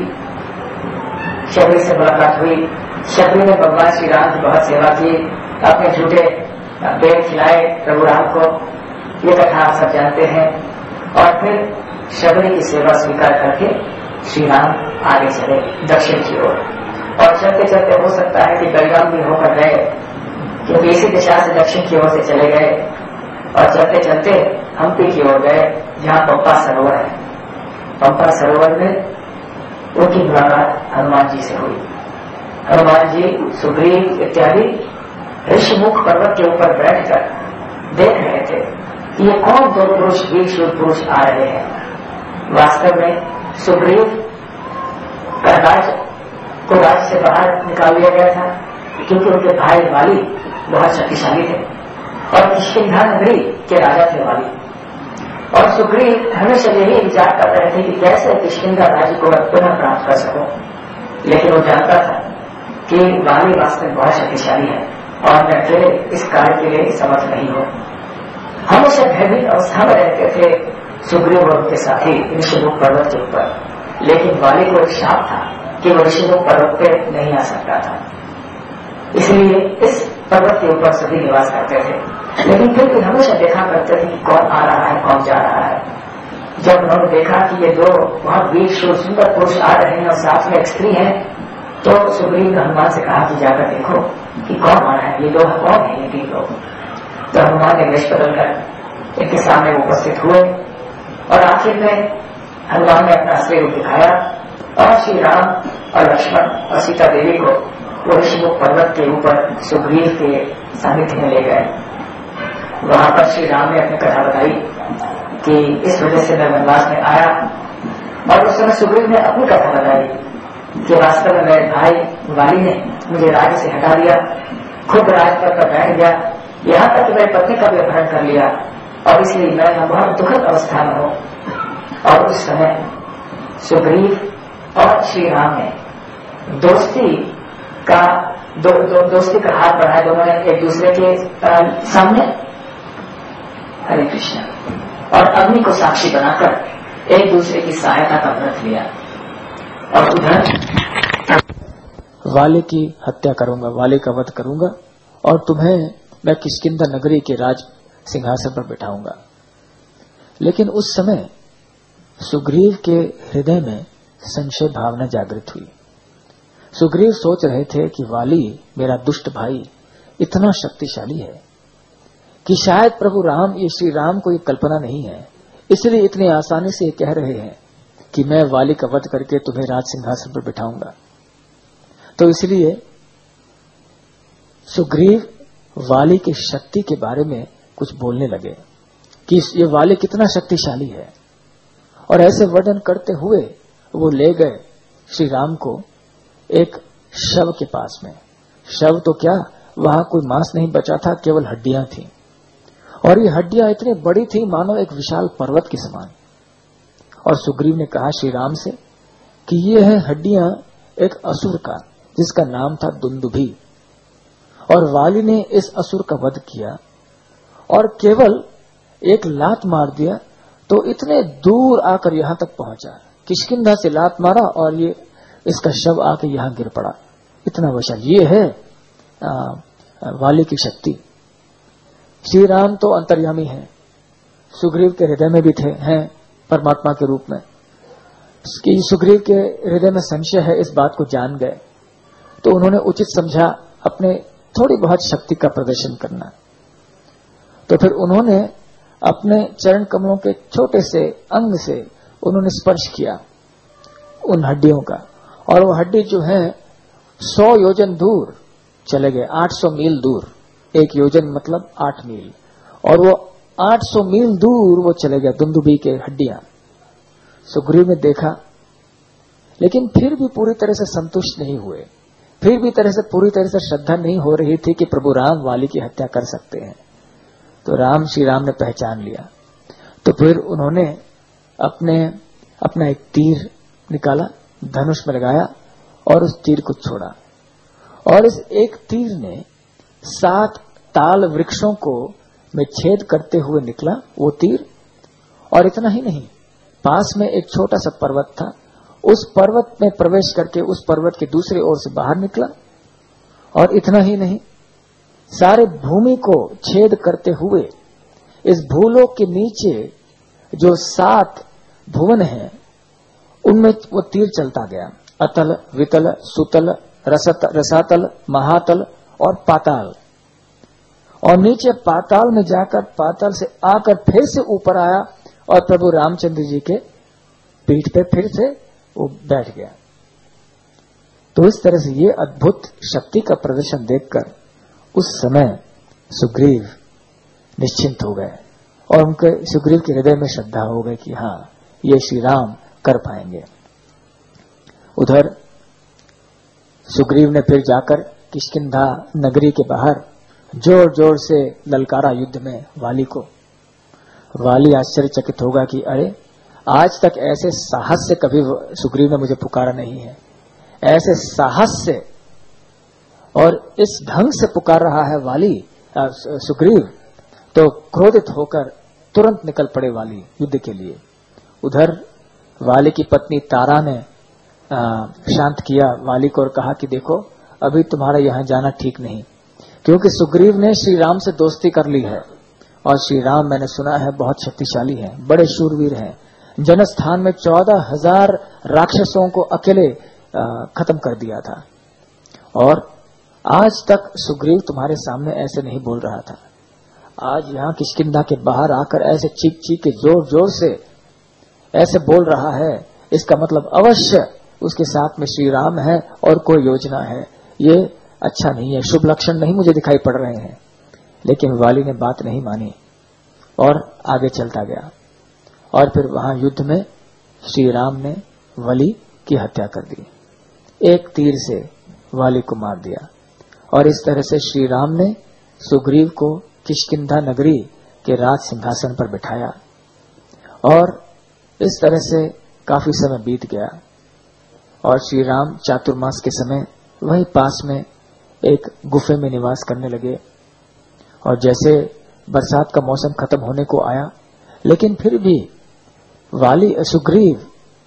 शबरी से मुलाकात हुई। शबरी ने भगवान श्री राम की बहुत सेवा की, अपने झूठे पेड़ खिलाए प्रभु राम को, ये कथा आप सब जानते हैं। और फिर शबरी की सेवा स्वीकार करके श्री राम आगे चले दक्षिण की ओर। और चलते चलते हो सकता है कि बेलगाम भी होकर गए, क्योंकि इसी दिशा से दक्षिण की ओर से चले गए। और चलते चलते हम्पी की ओर गए, जहाँ पंपा सरोवर है। पंपा सरोवर में उनकी मुलाकात हनुमान जी से हुई। हनुमान जी, सुग्रीव इत्यादि ऋषिमुख पर्वत के ऊपर बैठकर देख रहे थे कि ये कौन दो पुरुष, वीर शूर पुरुष आ रहे हैं। वास्तव में सुग्रीव का राज को राज्य से बाहर निकाल लिया गया था, क्योंकि उनके भाई वाली बहुत शक्तिशाली थे और किष्किंधा नगरी के राजा थे वाली। और सुग्रीव हमेशा यही विचार कर रहे थे कि कैसे किष्किंधा राज्य को पुनः प्राप्त कर सको। लेकिन वो जानता था कि वाली वास्तव में बहुत शक्तिशाली है और मैं अकेले इस कार्य के लिए समर्थ नहीं हूं। हमेशा भयभीत अवस्था में रहते थे सुग्रीव और उनके साथी ऋषिमुख पर्वत के ऊपर। लेकिन वाली को एक शाप था कि वो ऋषिमुख पर्वत पे नहीं आ सकता था, इसलिए इस पर्वत के ऊपर सभी निवास करते थे। लेकिन फिर भी हमेशा देखा करते थे कि कौन आ रहा है, कौन जा रहा है। जब उन्होंने देखा कि ये दो बहुत वीर शूर सुंदर पुरुष आ रहे हैं और साथ में एक स्त्री है, तो सुग्रीव ने हनुमान से कहा कि जाकर देखो कि कौन आ रहा है, ये दो कौन है ये तीन लोग। तो हनुमान ने वेश बदलकर इनके सामने उपस्थित हुए और आखिर में हनुमान ने अपना असली रूप दिखाया और श्री राम और लक्ष्मण और सीता देवी को वो ऋषिमुख पर्वत के ऊपर सुग्रीव के सानिध्य में ले गए। वहां पर श्री राम ने अपनी कथा बताई कि इस वजह से मैं वनवास में आया, और उस समय सुग्रीव ने अपनी कथा बताई कि वास्तव में मेरे भाई वाली ने मुझे राज्य से हटा दिया, खुद राजपद पर बैठ गया, यहाँ तक कि मेरी पत्नी का भी अपहरण कर लिया, और इसलिए मैं यहाँ बहुत दुखद अवस्था में हूँ। और उस समय सुग्रीव और श्री राम ने दोस्ती का दो, दो, दोस्ती का हाथ बढ़ाया, दोनों ने एक दूसरे के सामने हरे कृष्ण और अग्नि को साक्षी बनाकर एक दूसरे की सहायता का व्रत लिया। और उधर वाली की हत्या करूंगा, वाली का वध करूंगा, और तुम्हें मैं किष्किंधा नगरी के राज सिंहासन पर बैठाऊंगा। लेकिन उस समय सुग्रीव के हृदय में संशय भावना जागृत हुई। सुग्रीव सोच रहे थे कि वाली मेरा दुष्ट भाई इतना शक्तिशाली है कि शायद प्रभु राम, ये श्री राम को ये कल्पना नहीं है, इसलिए इतनी आसानी से ये कह रहे हैं कि मैं वाली का वध करके तुम्हें राज सिंहासन पर बिठाऊंगा। तो इसलिए सुग्रीव वाली की शक्ति के बारे में कुछ बोलने लगे कि ये वाली कितना शक्तिशाली है, और ऐसे वर्णन करते हुए वो ले गए श्री राम को एक शव के पास में। शव तो क्या, वहां कोई मांस नहीं बचा था, केवल हड्डियां थीं, और ये हड्डियां इतनी बड़ी थी मानो एक विशाल पर्वत के समान। और सुग्रीव ने कहा श्री राम से कि ये है हड्डियां एक असुर का, जिसका नाम था दुंदुभी, और वाली ने इस असुर का वध किया और केवल एक लात मार दिया तो इतने दूर आकर यहां तक पहुंचा। किष्किंधा से लात मारा और ये इसका शव आके यहां गिर पड़ा। इतना विशाल ये है आ, वाली की शक्ति। श्री राम तो अंतर्यामी हैं, सुग्रीव के हृदय में भी थे, हैं परमात्मा के रूप में। सुग्रीव के हृदय में संशय है, इस बात को जान गए, तो उन्होंने उचित समझा अपने थोड़ी बहुत शक्ति का प्रदर्शन करना। तो फिर उन्होंने अपने चरण कमलों के छोटे से अंग से उन्होंने स्पर्श किया उन हड्डियों का, और वो हड्डी जो है सौ योजन दूर चले गए, आठ सौ मील दूर। एक योजन मतलब आठ मील, और वो आठ सौ मील दूर वो चले गए दुंदुभी के हड्डियां। सुग्रीव ने देखा, लेकिन फिर भी पूरी तरह से संतुष्ट नहीं हुए, फिर भी तरह से पूरी तरह से श्रद्धा नहीं हो रही थी कि प्रभु राम वाली की हत्या कर सकते हैं। तो राम श्री राम ने पहचान लिया, तो फिर उन्होंने अपने अपना एक तीर निकाला, धनुष में लगाया और उस तीर को छोड़ा, और इस एक तीर ने सात ताल वृक्षों को में छेद करते हुए निकला वो तीर। और इतना ही नहीं, पास में एक छोटा सा पर्वत था, उस पर्वत में प्रवेश करके उस पर्वत के दूसरी ओर से बाहर निकला। और इतना ही नहीं, सारे भूमि को छेद करते हुए इस भूलोक के नीचे जो सात भुवन हैं उनमें वो तीर चलता गया। अतल, वितल, सुतल, रसत, रसातल, महातल और पाताल। और नीचे पाताल में जाकर पाताल से आकर फिर से ऊपर आया और प्रभु रामचंद्र जी के पीठ पे फिर से वो बैठ गया। तो इस तरह से ये अद्भुत शक्ति का प्रदर्शन देखकर उस समय सुग्रीव निश्चिंत हो गए, और उनके सुग्रीव के हृदय में श्रद्धा हो गई कि हाँ, ये श्री राम कर पाएंगे। उधर सुग्रीव ने फिर जाकर किष्किंधा नगरी के बाहर जोर जोर से ललकारा युद्ध में वाली को। वाली आश्चर्यचकित होगा कि अरे, आज तक ऐसे साहस से कभी सुग्रीव ने मुझे पुकारा नहीं है, ऐसे साहस से और इस ढंग से पुकार रहा है वाली सुग्रीव। तो क्रोधित होकर तुरंत निकल पड़े वाली युद्ध के लिए। उधर वाली की पत्नी तारा ने आ, शांत किया वाली को और कहा कि देखो, अभी तुम्हारा यहां जाना ठीक नहीं, क्योंकि सुग्रीव ने श्री राम से दोस्ती कर ली है, और श्री राम मैंने सुना है बहुत शक्तिशाली हैं, बड़े शूरवीर हैं। जनस्थान में चौदह हजार राक्षसों को अकेले आ, खत्म कर दिया था, और आज तक सुग्रीव तुम्हारे सामने ऐसे नहीं बोल रहा था। आज यहां किष्किंधा के बाहर आकर ऐसे चीख चीख के जोर जोर से ऐसे बोल रहा है, इसका मतलब अवश्य उसके साथ में श्री राम है और कोई योजना है। ये अच्छा नहीं है, शुभ लक्षण नहीं मुझे दिखाई पड़ रहे हैं। लेकिन वाली ने बात नहीं मानी और आगे चलता गया। और फिर वहां युद्ध में श्री राम ने वली की हत्या कर दी, एक तीर से वाली को मार दिया। और इस तरह से श्री राम ने सुग्रीव को किष्किंधा नगरी के राज सिंहासन पर बिठाया। और इस तरह से काफी समय बीत गया और श्री राम चातुर्मास के समय वहीं पास में एक गुफे में निवास करने लगे। और जैसे बरसात का मौसम खत्म होने को आया, लेकिन फिर भी वाली सुग्रीव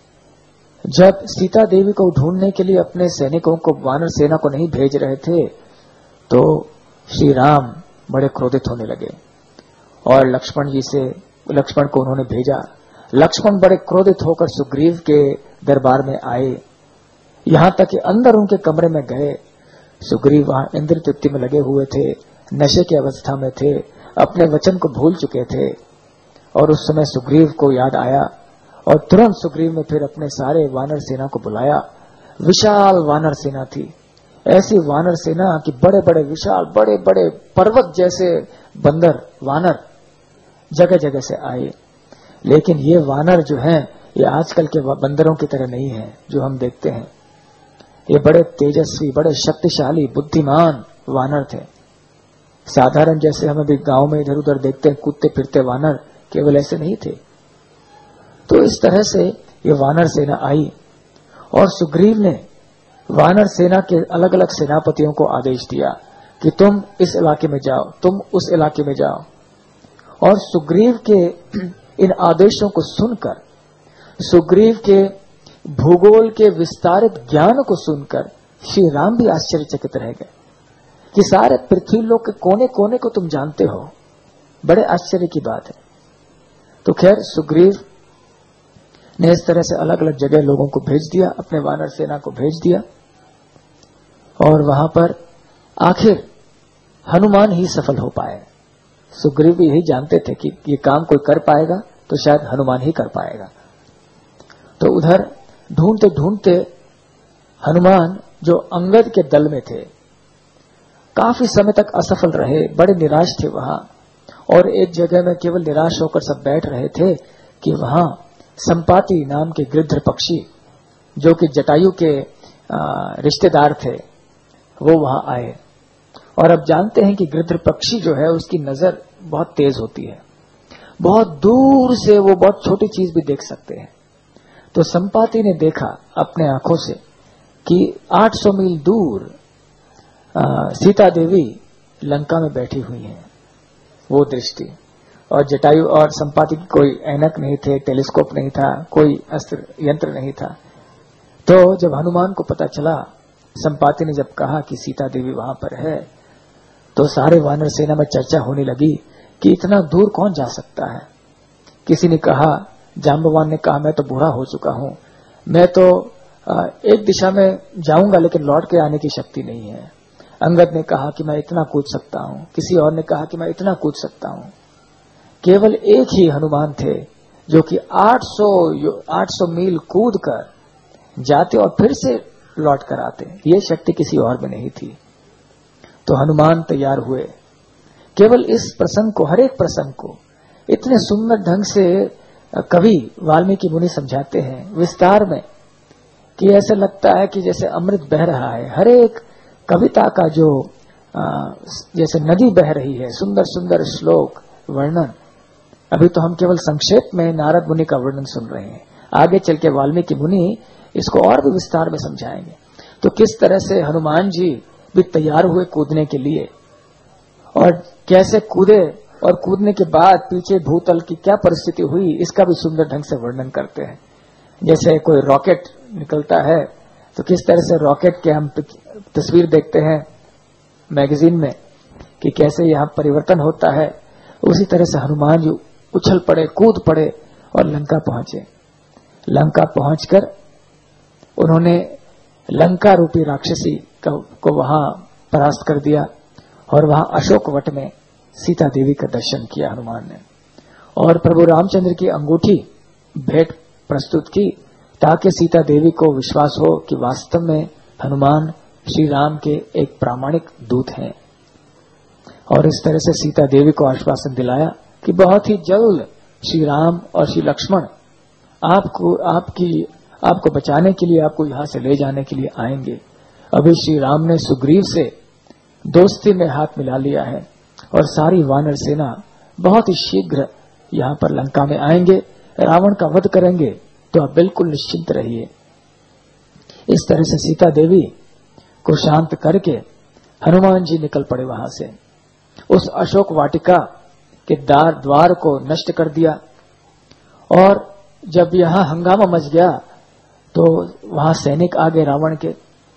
जब सीता देवी को ढूंढने के लिए अपने सैनिकों को, वानर सेना को नहीं भेज रहे थे, तो श्री राम बड़े क्रोधित होने लगे और लक्ष्मण जी से लक्ष्मण को उन्होंने भेजा। लक्ष्मण बड़े क्रोधित होकर सुग्रीव के दरबार में आए, यहां तक कि अंदर उनके कमरे में गए। सुग्रीव वहां इंद्र तृप्ति में लगे हुए थे, नशे की अवस्था में थे, अपने वचन को भूल चुके थे। और उस समय सुग्रीव को याद आया और तुरंत सुग्रीव ने फिर अपने सारे वानर सेना को बुलाया। विशाल वानर सेना थी, ऐसी वानर सेना कि बड़े बड़े विशाल बड़े बड़े पर्वत जैसे बंदर वानर जगह जगह से आए। लेकिन ये वानर जो हैं, ये आजकल के बंदरों की तरह नहीं है जो हम देखते हैं। ये बड़े तेजस्वी, बड़े शक्तिशाली, बुद्धिमान वानर थे। साधारण जैसे हम अभी गांव में इधर उधर देखते हैं कूदते फिरते वानर, केवल ऐसे नहीं थे। तो इस तरह से ये वानर सेना आई और सुग्रीव ने वानर सेना के अलग अलग सेनापतियों को आदेश दिया कि तुम इस इलाके में जाओ, तुम उस इलाके में जाओ। और सुग्रीव के इन आदेशों को सुनकर, सुग्रीव के भूगोल के विस्तारित ज्ञान को सुनकर श्री राम भी आश्चर्यचकित रह गए कि सारे पृथ्वी लोक के कोने कोने को तुम जानते हो, बड़े आश्चर्य की बात है। तो खैर सुग्रीव ने इस तरह से अलग अलग जगह लोगों को भेज दिया, अपने वानर सेना को भेज दिया। और वहां पर आखिर हनुमान ही सफल हो पाए। सुग्रीव भी यही जानते थे कि ये काम कोई कर पाएगा तो शायद हनुमान ही कर पाएगा। तो उधर ढूंढते ढूंढते हनुमान जो अंगद के दल में थे, काफी समय तक असफल रहे, बड़े निराश थे वहां। और एक जगह में केवल निराश होकर सब बैठ रहे थे कि वहां संपाति नाम के गिरधर पक्षी, जो कि जटायु के रिश्तेदार थे, वो वहां आए। और अब जानते हैं कि गिरधर पक्षी जो है उसकी नजर बहुत तेज होती है, बहुत दूर से वो बहुत छोटी चीज भी देख सकते हैं। तो संपाति ने देखा अपने आंखों से कि आठ सौ मील दूर आ, सीता देवी लंका में बैठी हुई हैं, वो दृष्टि। और जटायु और संपाति की कोई ऐनक नहीं थे, टेलीस्कोप नहीं था, कोई अस्त्र यंत्र नहीं था। तो जब हनुमान को पता चला, संपाति ने जब कहा कि सीता देवी वहां पर है, तो सारे वानर सेना में चर्चा होने लगी कि इतना दूर कौन जा सकता है। किसी ने कहा, जाम्बवान ने कहा, मैं तो बूढ़ा हो चुका हूं, मैं तो एक दिशा में जाऊंगा लेकिन लौट के आने की शक्ति नहीं है। अंगद ने कहा कि मैं इतना कूद सकता हूं, किसी और ने कहा कि मैं इतना कूद सकता हूं। केवल एक ही हनुमान थे जो कि आठ सौ मील कूद कर जाते और फिर से लौट कर आते। ये शक्ति किसी और में नहीं थी। तो हनुमान तैयार हुए। केवल इस प्रसंग को, हर एक प्रसंग को इतने सुंदर ढंग से कवि वाल्मीकि मुनि समझाते हैं विस्तार में कि ऐसे लगता है कि जैसे अमृत बह रहा है। हर एक कविता का जो आ, जैसे नदी बह रही है, सुंदर सुंदर श्लोक वर्णन। अभी तो हम केवल संक्षेप में नारद मुनि का वर्णन सुन रहे हैं, आगे चल के वाल्मीकि मुनि इसको और भी विस्तार में समझाएंगे। तो किस तरह से हनुमान जी भी तैयार हुए कूदने के लिए, और कैसे कूदे और कूदने के बाद पीछे भूतल की क्या परिस्थिति हुई, इसका भी सुंदर ढंग से वर्णन करते हैं। जैसे कोई रॉकेट निकलता है तो किस तरह से रॉकेट के हम तस्वीर देखते हैं मैगजीन में कि कैसे यहाँ परिवर्तन होता है, उसी तरह से हनुमान जी उछल पड़े, कूद पड़े और लंका पहुंचे। लंका पहुंचकर उन्होंने लंका रूपी राक्षसी को वहां परास्त कर दिया और वहां अशोक वट में सीता देवी का दर्शन किया हनुमान ने। और प्रभु रामचंद्र की अंगूठी भेंट प्रस्तुत की ताकि सीता देवी को विश्वास हो कि वास्तव में हनुमान श्री राम के एक प्रामाणिक दूत हैं। और इस तरह से सीता देवी को आश्वासन दिलाया कि बहुत ही जल्द श्री राम और श्री लक्ष्मण आपको आपकी आपको बचाने के लिए, आपको यहां से ले जाने के लिए आएंगे। अभी श्री राम ने सुग्रीव से दोस्ती में हाथ मिला लिया है और सारी वानर सेना बहुत ही शीघ्र यहां पर लंका में आएंगे, रावण का वध करेंगे, तो आप बिल्कुल निश्चिंत रहिए। इस तरह से सीता देवी को शांत करके हनुमान जी निकल पड़े वहां से। उस अशोक वाटिका के द्वार द्वार को नष्ट कर दिया और जब यहां हंगामा मच गया तो वहां सैनिक आ गए रावण के,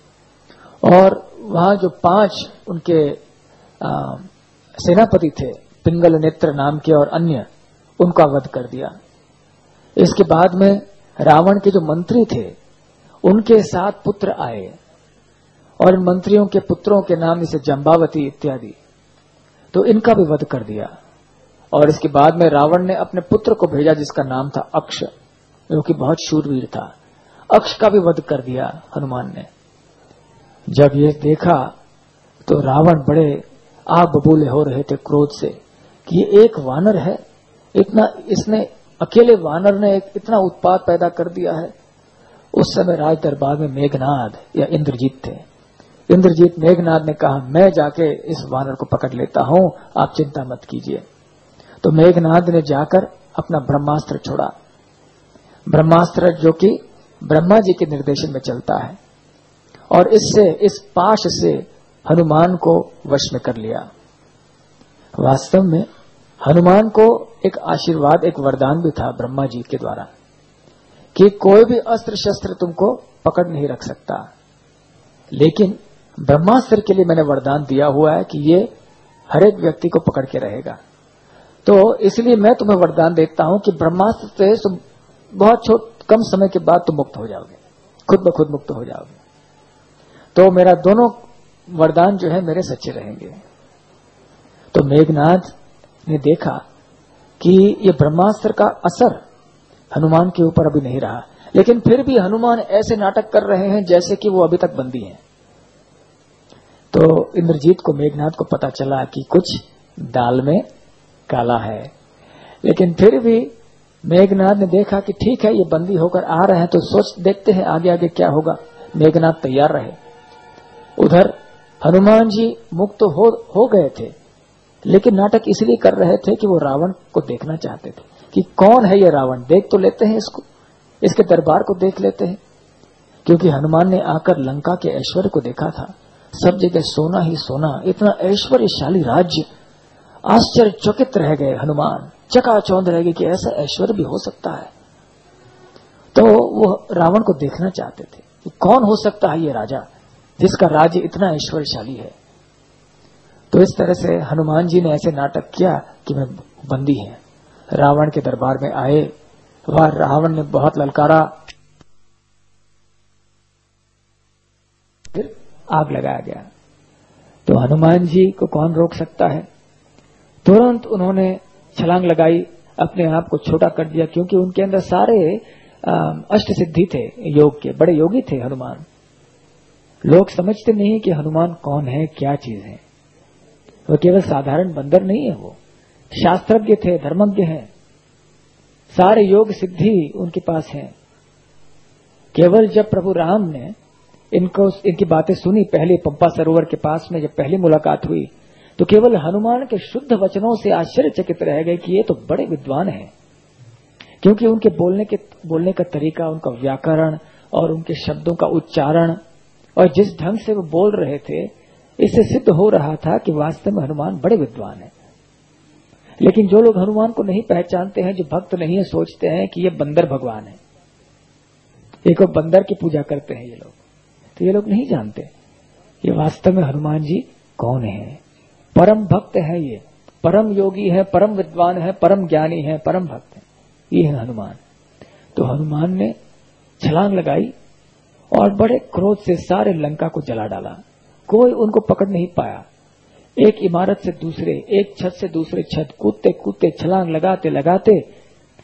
और वहां जो पांच उनके आ, सेनापति थे, पिंगल नेत्र नाम के और अन्य, उनका वध कर दिया। इसके बाद में रावण के जो मंत्री थे उनके सात पुत्र आए और इन मंत्रियों के पुत्रों के नाम जैसे जंबावती इत्यादि, तो इनका भी वध कर दिया। और इसके बाद में रावण ने अपने पुत्र को भेजा जिसका नाम था अक्ष, जो कि बहुत शूरवीर था। अक्ष का भी वध कर दिया हनुमान ने। जब ये देखा तो रावण बड़े आग बबूले हो रहे थे क्रोध से कि ये एक वानर है, इतना इसने अकेले वानर ने एक इतना उत्पात पैदा कर दिया है। उस समय राज दरबार में मेघनाद या इंद्रजीत थे। इंद्रजीत मेघनाद ने कहा, मैं जाके इस वानर को पकड़ लेता हूं, आप चिंता मत कीजिए। तो मेघनाद ने जाकर अपना ब्रह्मास्त्र छोड़ा, ब्रह्मास्त्र जो कि ब्रह्मा जी के निर्देशन में चलता है, और इससे इस पाश से हनुमान को वश में कर लिया। वास्तव में हनुमान को एक आशीर्वाद, एक वरदान भी था ब्रह्मा जी के द्वारा कि कोई भी अस्त्र शस्त्र तुमको पकड़ नहीं रख सकता, लेकिन ब्रह्मास्त्र के लिए मैंने वरदान दिया हुआ है कि ये हर एक व्यक्ति को पकड़ के रहेगा। तो इसलिए मैं तुम्हें वरदान देता हूं कि ब्रह्मास्त्र से तुम बहुत छोट कम समय के बाद तुम मुक्त हो जाओगे, खुद ब खुद मुक्त हो जाओगे। तो मेरा दोनों वरदान जो है मेरे सच्चे रहेंगे। तो मेघनाद ने देखा कि ये ब्रह्मास्त्र का असर हनुमान के ऊपर अभी नहीं रहा, लेकिन फिर भी हनुमान ऐसे नाटक कर रहे हैं जैसे कि वो अभी तक बंदी हैं। तो इंद्रजीत को, मेघनाद को पता चला कि कुछ दाल में काला है, लेकिन फिर भी मेघनाद ने देखा कि ठीक है ये बंदी होकर आ रहे हैं तो सोच देखते हैं आगे आगे क्या होगा। मेघनाद तैयार रहे। उधर हनुमान जी मुक्त हो, हो गए थे, लेकिन नाटक इसलिए कर रहे थे कि वो रावण को देखना चाहते थे कि कौन है ये रावण, देख तो लेते हैं इसको, इसके दरबार को देख लेते हैं। क्योंकि हनुमान ने आकर लंका के ऐश्वर्य को देखा था, सब जगह सोना ही सोना, इतना ऐश्वर्यशाली राज्य। आश्चर्यचकित रह गए हनुमान, चकाचौंध रह गए कि ऐसा ऐश्वर्य भी हो सकता है। तो वो रावण को देखना चाहते थे कि कौन हो सकता है ये राजा जिसका राज्य इतना ऐश्वर्यशाली है। तो इस तरह से हनुमान जी ने ऐसे नाटक किया कि मैं बंदी है, रावण के दरबार में आए। वह रावण ने बहुत ललकारा, फिर आग लगाया गया। तो हनुमान जी को कौन रोक सकता है। तुरंत उन्होंने छलांग लगाई, अपने आप को छोटा कर दिया, क्योंकि उनके अंदर सारे अष्ट सिद्धि थे, योग के बड़े योगी थे हनुमान। लोग समझते नहीं कि हनुमान कौन है, क्या चीज है। वो केवल साधारण बंदर नहीं है, वो शास्त्रज्ञ थे, धर्मज्ञ हैं, सारे योग सिद्धि उनके पास हैं। केवल जब प्रभु राम ने इनको इनकी बातें सुनी, पहले पंपा सरोवर के पास में जब पहली मुलाकात हुई, तो केवल हनुमान के शुद्ध वचनों से आश्चर्यचकित रह गए कि ये तो बड़े विद्वान हैं। क्योंकि उनके बोलने के बोलने का तरीका, उनका व्याकरण और उनके शब्दों का उच्चारण और जिस ढंग से वो बोल रहे थे, इससे सिद्ध हो रहा था कि वास्तव में हनुमान बड़े विद्वान हैं। लेकिन जो लोग हनुमान को नहीं पहचानते हैं, जो भक्त नहीं है, सोचते हैं कि ये बंदर भगवान है, एक और बंदर की पूजा करते हैं ये लोग। तो ये लोग नहीं जानते ये वास्तव में हनुमान जी कौन है। परम भक्त है, ये परम योगी है, परम विद्वान है, परम ज्ञानी है, परम भक्त है, ये है हनुमान। तो हनुमान ने छलांग लगाई और बड़े क्रोध से सारे लंका को जला डाला। कोई उनको पकड़ नहीं पाया। एक इमारत से दूसरे, एक छत से दूसरे छत कूदते कूदते, छलांग लगाते लगाते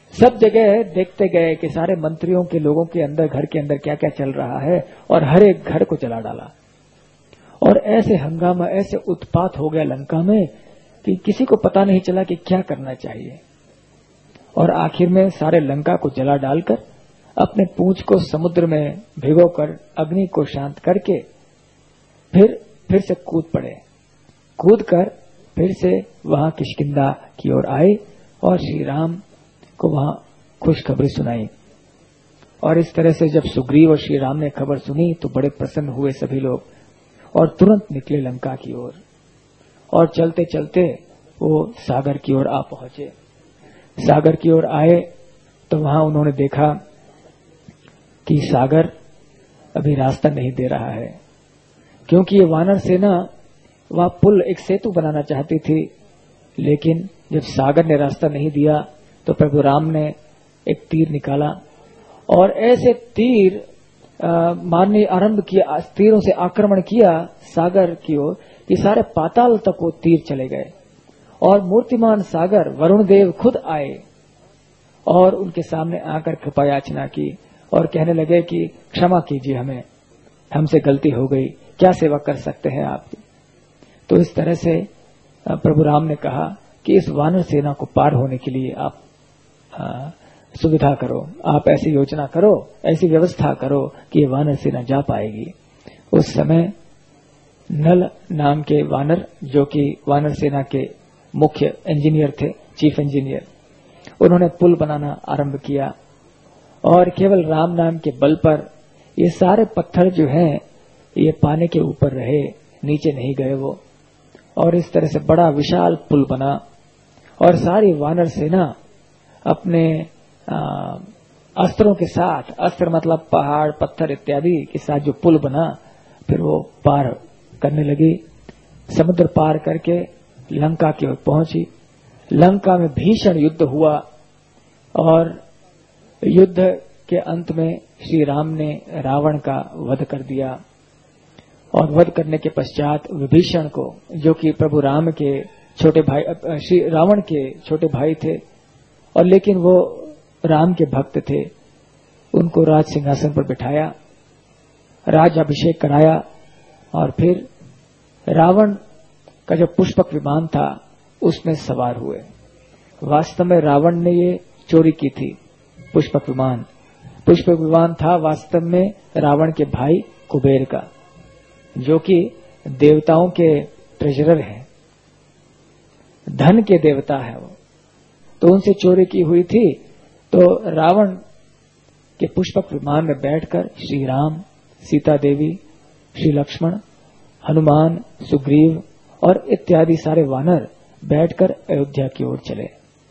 सब जगह देखते गए कि सारे मंत्रियों के लोगों के अंदर, घर के अंदर क्या क्या चल रहा है, और हर एक घर को जला डाला। और ऐसे हंगामा, ऐसे उत्पात हो गया लंका में कि किसी को पता नहीं चला कि क्या करना चाहिए। और आखिर में सारे लंका को जला डालकर अपने पूंछ को समुद्र में भिगोकर अग्नि को शांत करके फिर फिर से कूद पड़े। कूद कर फिर से वहां किष्किंधा की ओर आए और श्री राम को वहां खुशखबरी सुनाई। और इस तरह से जब सुग्रीव और श्री राम ने खबर सुनी तो बड़े प्रसन्न हुए सभी लोग और तुरंत निकले लंका की ओर। और चलते चलते वो सागर की ओर आ पहुंचे। सागर की ओर आए तो वहां उन्होंने देखा कि सागर अभी रास्ता नहीं दे रहा है, क्योंकि ये वानर सेना वहां पुल, एक सेतु बनाना चाहती थी। लेकिन जब सागर ने रास्ता नहीं दिया तो प्रभु राम ने एक तीर निकाला और ऐसे तीर मारने आरंभ किया, तीरों से आक्रमण किया सागर की ओर कि सारे पाताल तक वो तीर चले गए। और मूर्तिमान सागर वरुण देव खुद आए और उनके सामने आकर कृपा याचना की और कहने लगे कि क्षमा कीजिए, हमें हमसे गलती हो गई, क्या सेवा कर सकते हैं आपकी। तो इस तरह से प्रभु राम ने कहा कि इस वानर सेना को पार होने के लिए आप आ, सुविधा करो, आप ऐसी योजना करो, ऐसी व्यवस्था करो कि ये वानर सेना जा पाएगी। उस समय नल नाम के वानर, जो कि वानर सेना के मुख्य इंजीनियर थे, चीफ इंजीनियर, उन्होंने पुल बनाना आरंभ किया और केवल राम नाम के बल पर ये सारे पत्थर जो हैं ये पानी के ऊपर रहे, नीचे नहीं गए वो। और इस तरह से बड़ा विशाल पुल बना और सारी वानर सेना अपने आ, अस्त्रों के साथ, अस्त्र मतलब पहाड़, पत्थर इत्यादि के साथ जो पुल बना, फिर वो पार करने लगी। समुद्र पार करके लंका की ओर पहुंची। लंका में भीषण युद्ध हुआ और युद्ध के अंत में श्री राम ने रावण का वध कर दिया। और वध करने के पश्चात विभीषण को, जो कि प्रभु राम के छोटे भाई, श्री रावण के छोटे भाई थे और लेकिन वो राम के भक्त थे, उनको राज सिंहासन पर बिठाया, राज अभिषेक कराया। और फिर रावण का जो पुष्पक विमान था उसमें सवार हुए। वास्तव में रावण ने ये चोरी की थी, पुष्पक विमान। पुष्पक विमान था वास्तव में रावण के भाई कुबेर का, जो कि देवताओं के ट्रेजरर हैं, धन के देवता है वो। तो उनसे चोरी की हुई थी। तो रावण के पुष्पक विमान में बैठकर श्री राम, सीता देवी, श्री लक्ष्मण, हनुमान, सुग्रीव और इत्यादि सारे वानर बैठकर अयोध्या की ओर चले।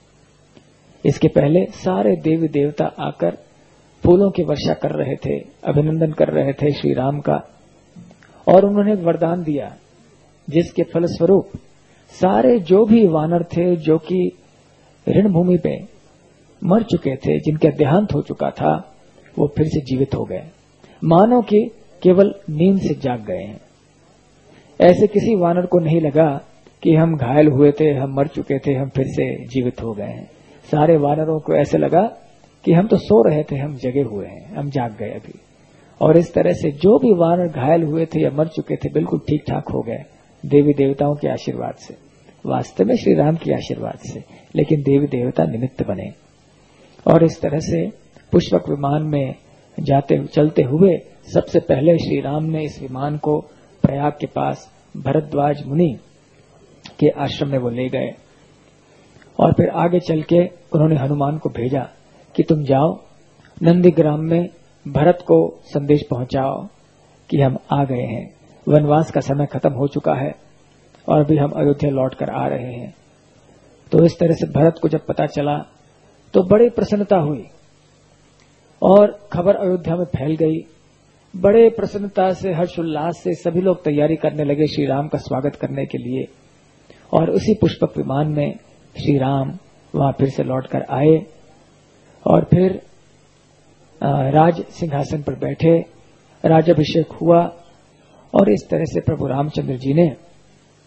इसके पहले सारे देवी देवता आकर फूलों की वर्षा कर रहे थे, अभिनंदन कर रहे थे श्री राम का। और उन्होंने वरदान दिया जिसके फलस्वरूप सारे जो भी वानर थे, जो कि ऋणभूमि पे मर चुके थे, जिनका देहांत हो चुका था, वो फिर से जीवित हो गए, मानो कि केवल नींद से जाग गए हैं। ऐसे किसी वानर को नहीं लगा कि हम घायल हुए थे, हम मर चुके थे, हम फिर से जीवित हो गए हैं। सारे वानरों को ऐसे लगा कि हम तो सो रहे थे, हम जगे हुए हैं, हम जाग गए अभी। और इस तरह से जो भी वानर घायल हुए थे या मर चुके थे, बिल्कुल ठीक ठाक हो गए देवी देवताओं के आशीर्वाद से, वास्तव में श्री राम के आशीर्वाद से, लेकिन देवी देवता निमित्त बने। और इस तरह से पुष्पक विमान में जाते चलते हुए सबसे पहले श्री राम ने इस विमान को प्रयाग के पास भरद्वाज मुनि के आश्रम में वो ले गए। और फिर आगे चल के उन्होंने हनुमान को भेजा कि तुम जाओ नंदीग्राम में भरत को संदेश पहुंचाओ कि हम आ गए हैं, वनवास का समय खत्म हो चुका है और अभी हम अयोध्या लौट कर आ रहे हैं। तो इस तरह से भरत को जब पता चला तो बड़ी प्रसन्नता हुई और खबर अयोध्या में फैल गई। बड़े प्रसन्नता से, हर्षोल्लास से सभी लोग तैयारी करने लगे श्री राम का स्वागत करने के लिए। और उसी पुष्पक विमान में श्री राम वहां फिर से लौटकर आए और फिर राज सिंहासन पर बैठे, राजाभिषेक हुआ। और इस तरह से प्रभु रामचंद्र जी ने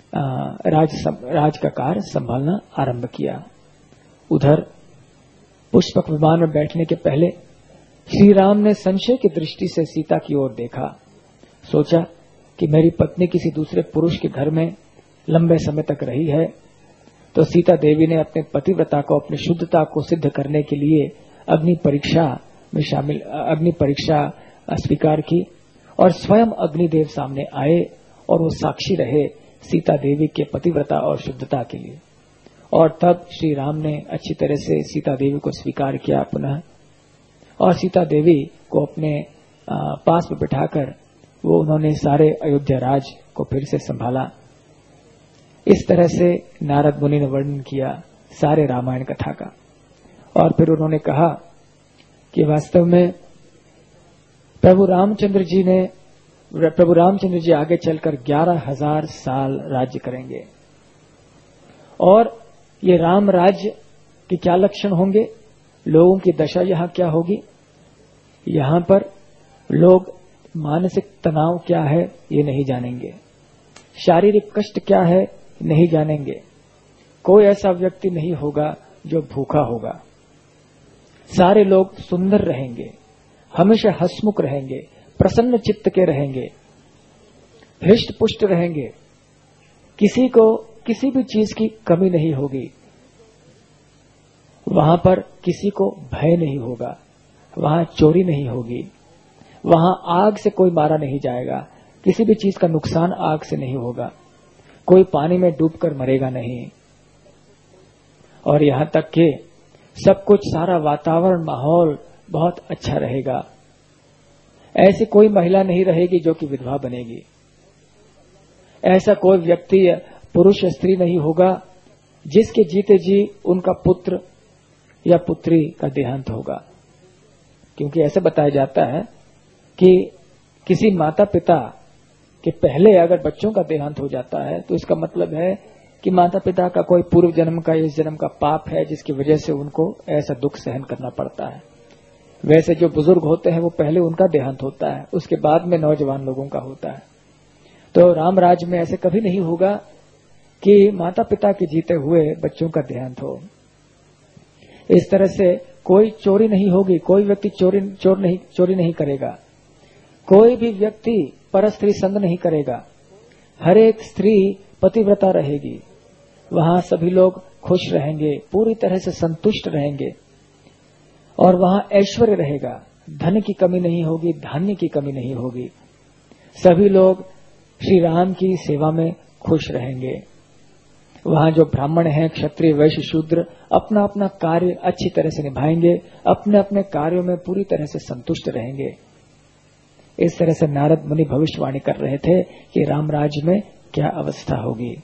राज राज का कार्य संभालना आरंभ किया। उधर पुष्पक विमान में बैठने के पहले श्री राम ने संशय की दृष्टि से सीता की ओर देखा। सोचा कि मेरी पत्नी किसी दूसरे पुरुष के घर में लंबे समय तक रही है, तो सीता देवी ने अपने पतिव्रता को, अपनी शुद्धता को सिद्ध करने के लिए अग्नि परीक्षा में शामिल अग्नि परीक्षा स्वीकार की और स्वयं अग्निदेव सामने आए और वो साक्षी रहे सीता देवी के पतिव्रता और शुद्धता के लिए। और तब श्री राम ने अच्छी तरह से सीता देवी को स्वीकार किया पुनः, और सीता देवी को अपने पास में बिठाकर वो उन्होंने सारे अयोध्या राज को फिर से संभाला। इस तरह से नारद मुनि ने वर्णन किया सारे रामायण कथा का। और फिर उन्होंने कहा कि वास्तव में प्रभु रामचंद्र जी ने प्रभु रामचंद्र जी आगे चलकर ग्यारह हजार साल राज्य करेंगे, और ये राम राज्य के क्या लक्षण होंगे, लोगों की दशा यहां क्या होगी, यहां पर लोग मानसिक तनाव क्या है ये नहीं जानेंगे, शारीरिक कष्ट क्या है नहीं जानेंगे, कोई ऐसा व्यक्ति नहीं होगा जो भूखा होगा, सारे लोग सुंदर रहेंगे, हमेशा हंसमुख रहेंगे, प्रसन्न चित्त के रहेंगे, हृष्ट पुष्ट रहेंगे, किसी को किसी भी चीज की कमी नहीं होगी, वहां पर किसी को भय नहीं होगा, वहां चोरी नहीं होगी, वहां आग से कोई मारा नहीं जाएगा, किसी भी चीज का नुकसान आग से नहीं होगा, कोई पानी में डूबकर मरेगा नहीं, और यहां तक कि सब कुछ, सारा वातावरण, माहौल बहुत अच्छा रहेगा। ऐसी कोई महिला नहीं रहेगी जो कि विधवा बनेगी, ऐसा कोई व्यक्ति पुरुष या स्त्री नहीं होगा जिसके जीते जी उनका पुत्र या पुत्री का देहांत होगा। क्योंकि ऐसे बताया जाता है कि किसी माता पिता के पहले अगर बच्चों का देहांत हो जाता है तो इसका मतलब है कि माता पिता का कोई पूर्व जन्म का, इस जन्म का पाप है जिसकी वजह से उनको ऐसा दुख सहन करना पड़ता है। वैसे जो बुजुर्ग होते हैं वो पहले उनका देहांत होता है, उसके बाद में नौजवान लोगों का होता है। तो राम राज्य में ऐसे कभी नहीं होगा कि माता पिता के जीते हुए बच्चों का देहांत हो। इस तरह से कोई चोरी नहीं होगी, कोई व्यक्ति चोरी चोर नहीं चोरी नहीं करेगा, कोई भी व्यक्ति पर स्त्री संग नहीं करेगा, हर एक स्त्री पतिव्रता रहेगी, वहां सभी लोग खुश रहेंगे, पूरी तरह से संतुष्ट रहेंगे, और वहां ऐश्वर्य रहेगा, धन की कमी नहीं होगी, धान्य की कमी नहीं होगी, सभी लोग श्री राम की सेवा में खुश रहेंगे। वहां जो ब्राह्मण हैं, क्षत्रिय, वैश्य, शूद्र अपना अपना कार्य अच्छी तरह से निभाएंगे, अपने अपने कार्यों में पूरी तरह से संतुष्ट रहेंगे। इस तरह से नारद मुनि भविष्यवाणी कर रहे थे कि राम राज्य में क्या अवस्था होगी।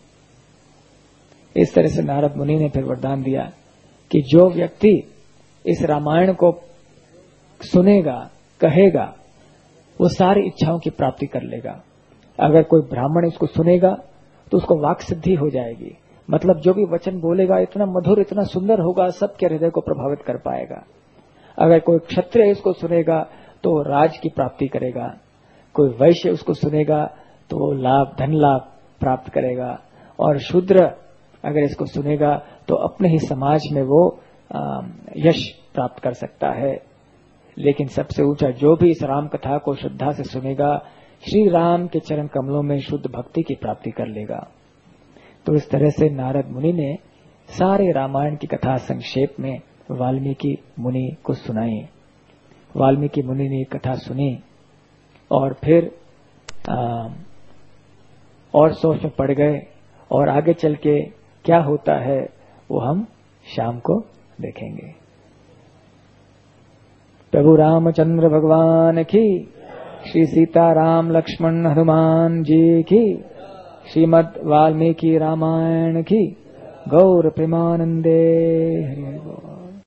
इस तरह से नारद मुनि ने फिर वरदान दिया कि जो व्यक्ति इस रामायण को सुनेगा, कहेगा, वो सारी इच्छाओं की प्राप्ति कर लेगा। अगर कोई ब्राह्मण इसको सुनेगा तो उसको वाक सिद्धि हो जाएगी, मतलब जो भी वचन बोलेगा इतना मधुर, इतना सुंदर होगा, सबके हृदय को प्रभावित कर पाएगा। अगर कोई क्षत्रिय इसको सुनेगा तो राज की प्राप्ति करेगा, कोई वैश्य उसको सुनेगा तो लाभ, धन लाभ प्राप्त करेगा, और शूद्र अगर इसको सुनेगा तो अपने ही समाज में वो यश प्राप्त कर सकता है। लेकिन सबसे ऊंचा जो भी इस राम कथा को श्रद्धा से सुनेगा, श्री राम के चरण कमलों में शुद्ध भक्ति की प्राप्ति कर लेगा। तो इस तरह से नारद मुनि ने सारे रामायण की कथा संक्षेप में वाल्मीकि मुनि को सुनाई। वाल्मीकि मुनि ने कथा सुनी और फिर आ, और सोच में पड़ गए, और आगे चल के क्या होता है वो हम शाम को देखेंगे। प्रभु रामचंद्र भगवान की, श्री सीता राम लक्ष्मण हनुमान जी की, श्रीमद् वाल्मीकि रामायण की, गौर प्रेमानंदे हरि हरि बोल।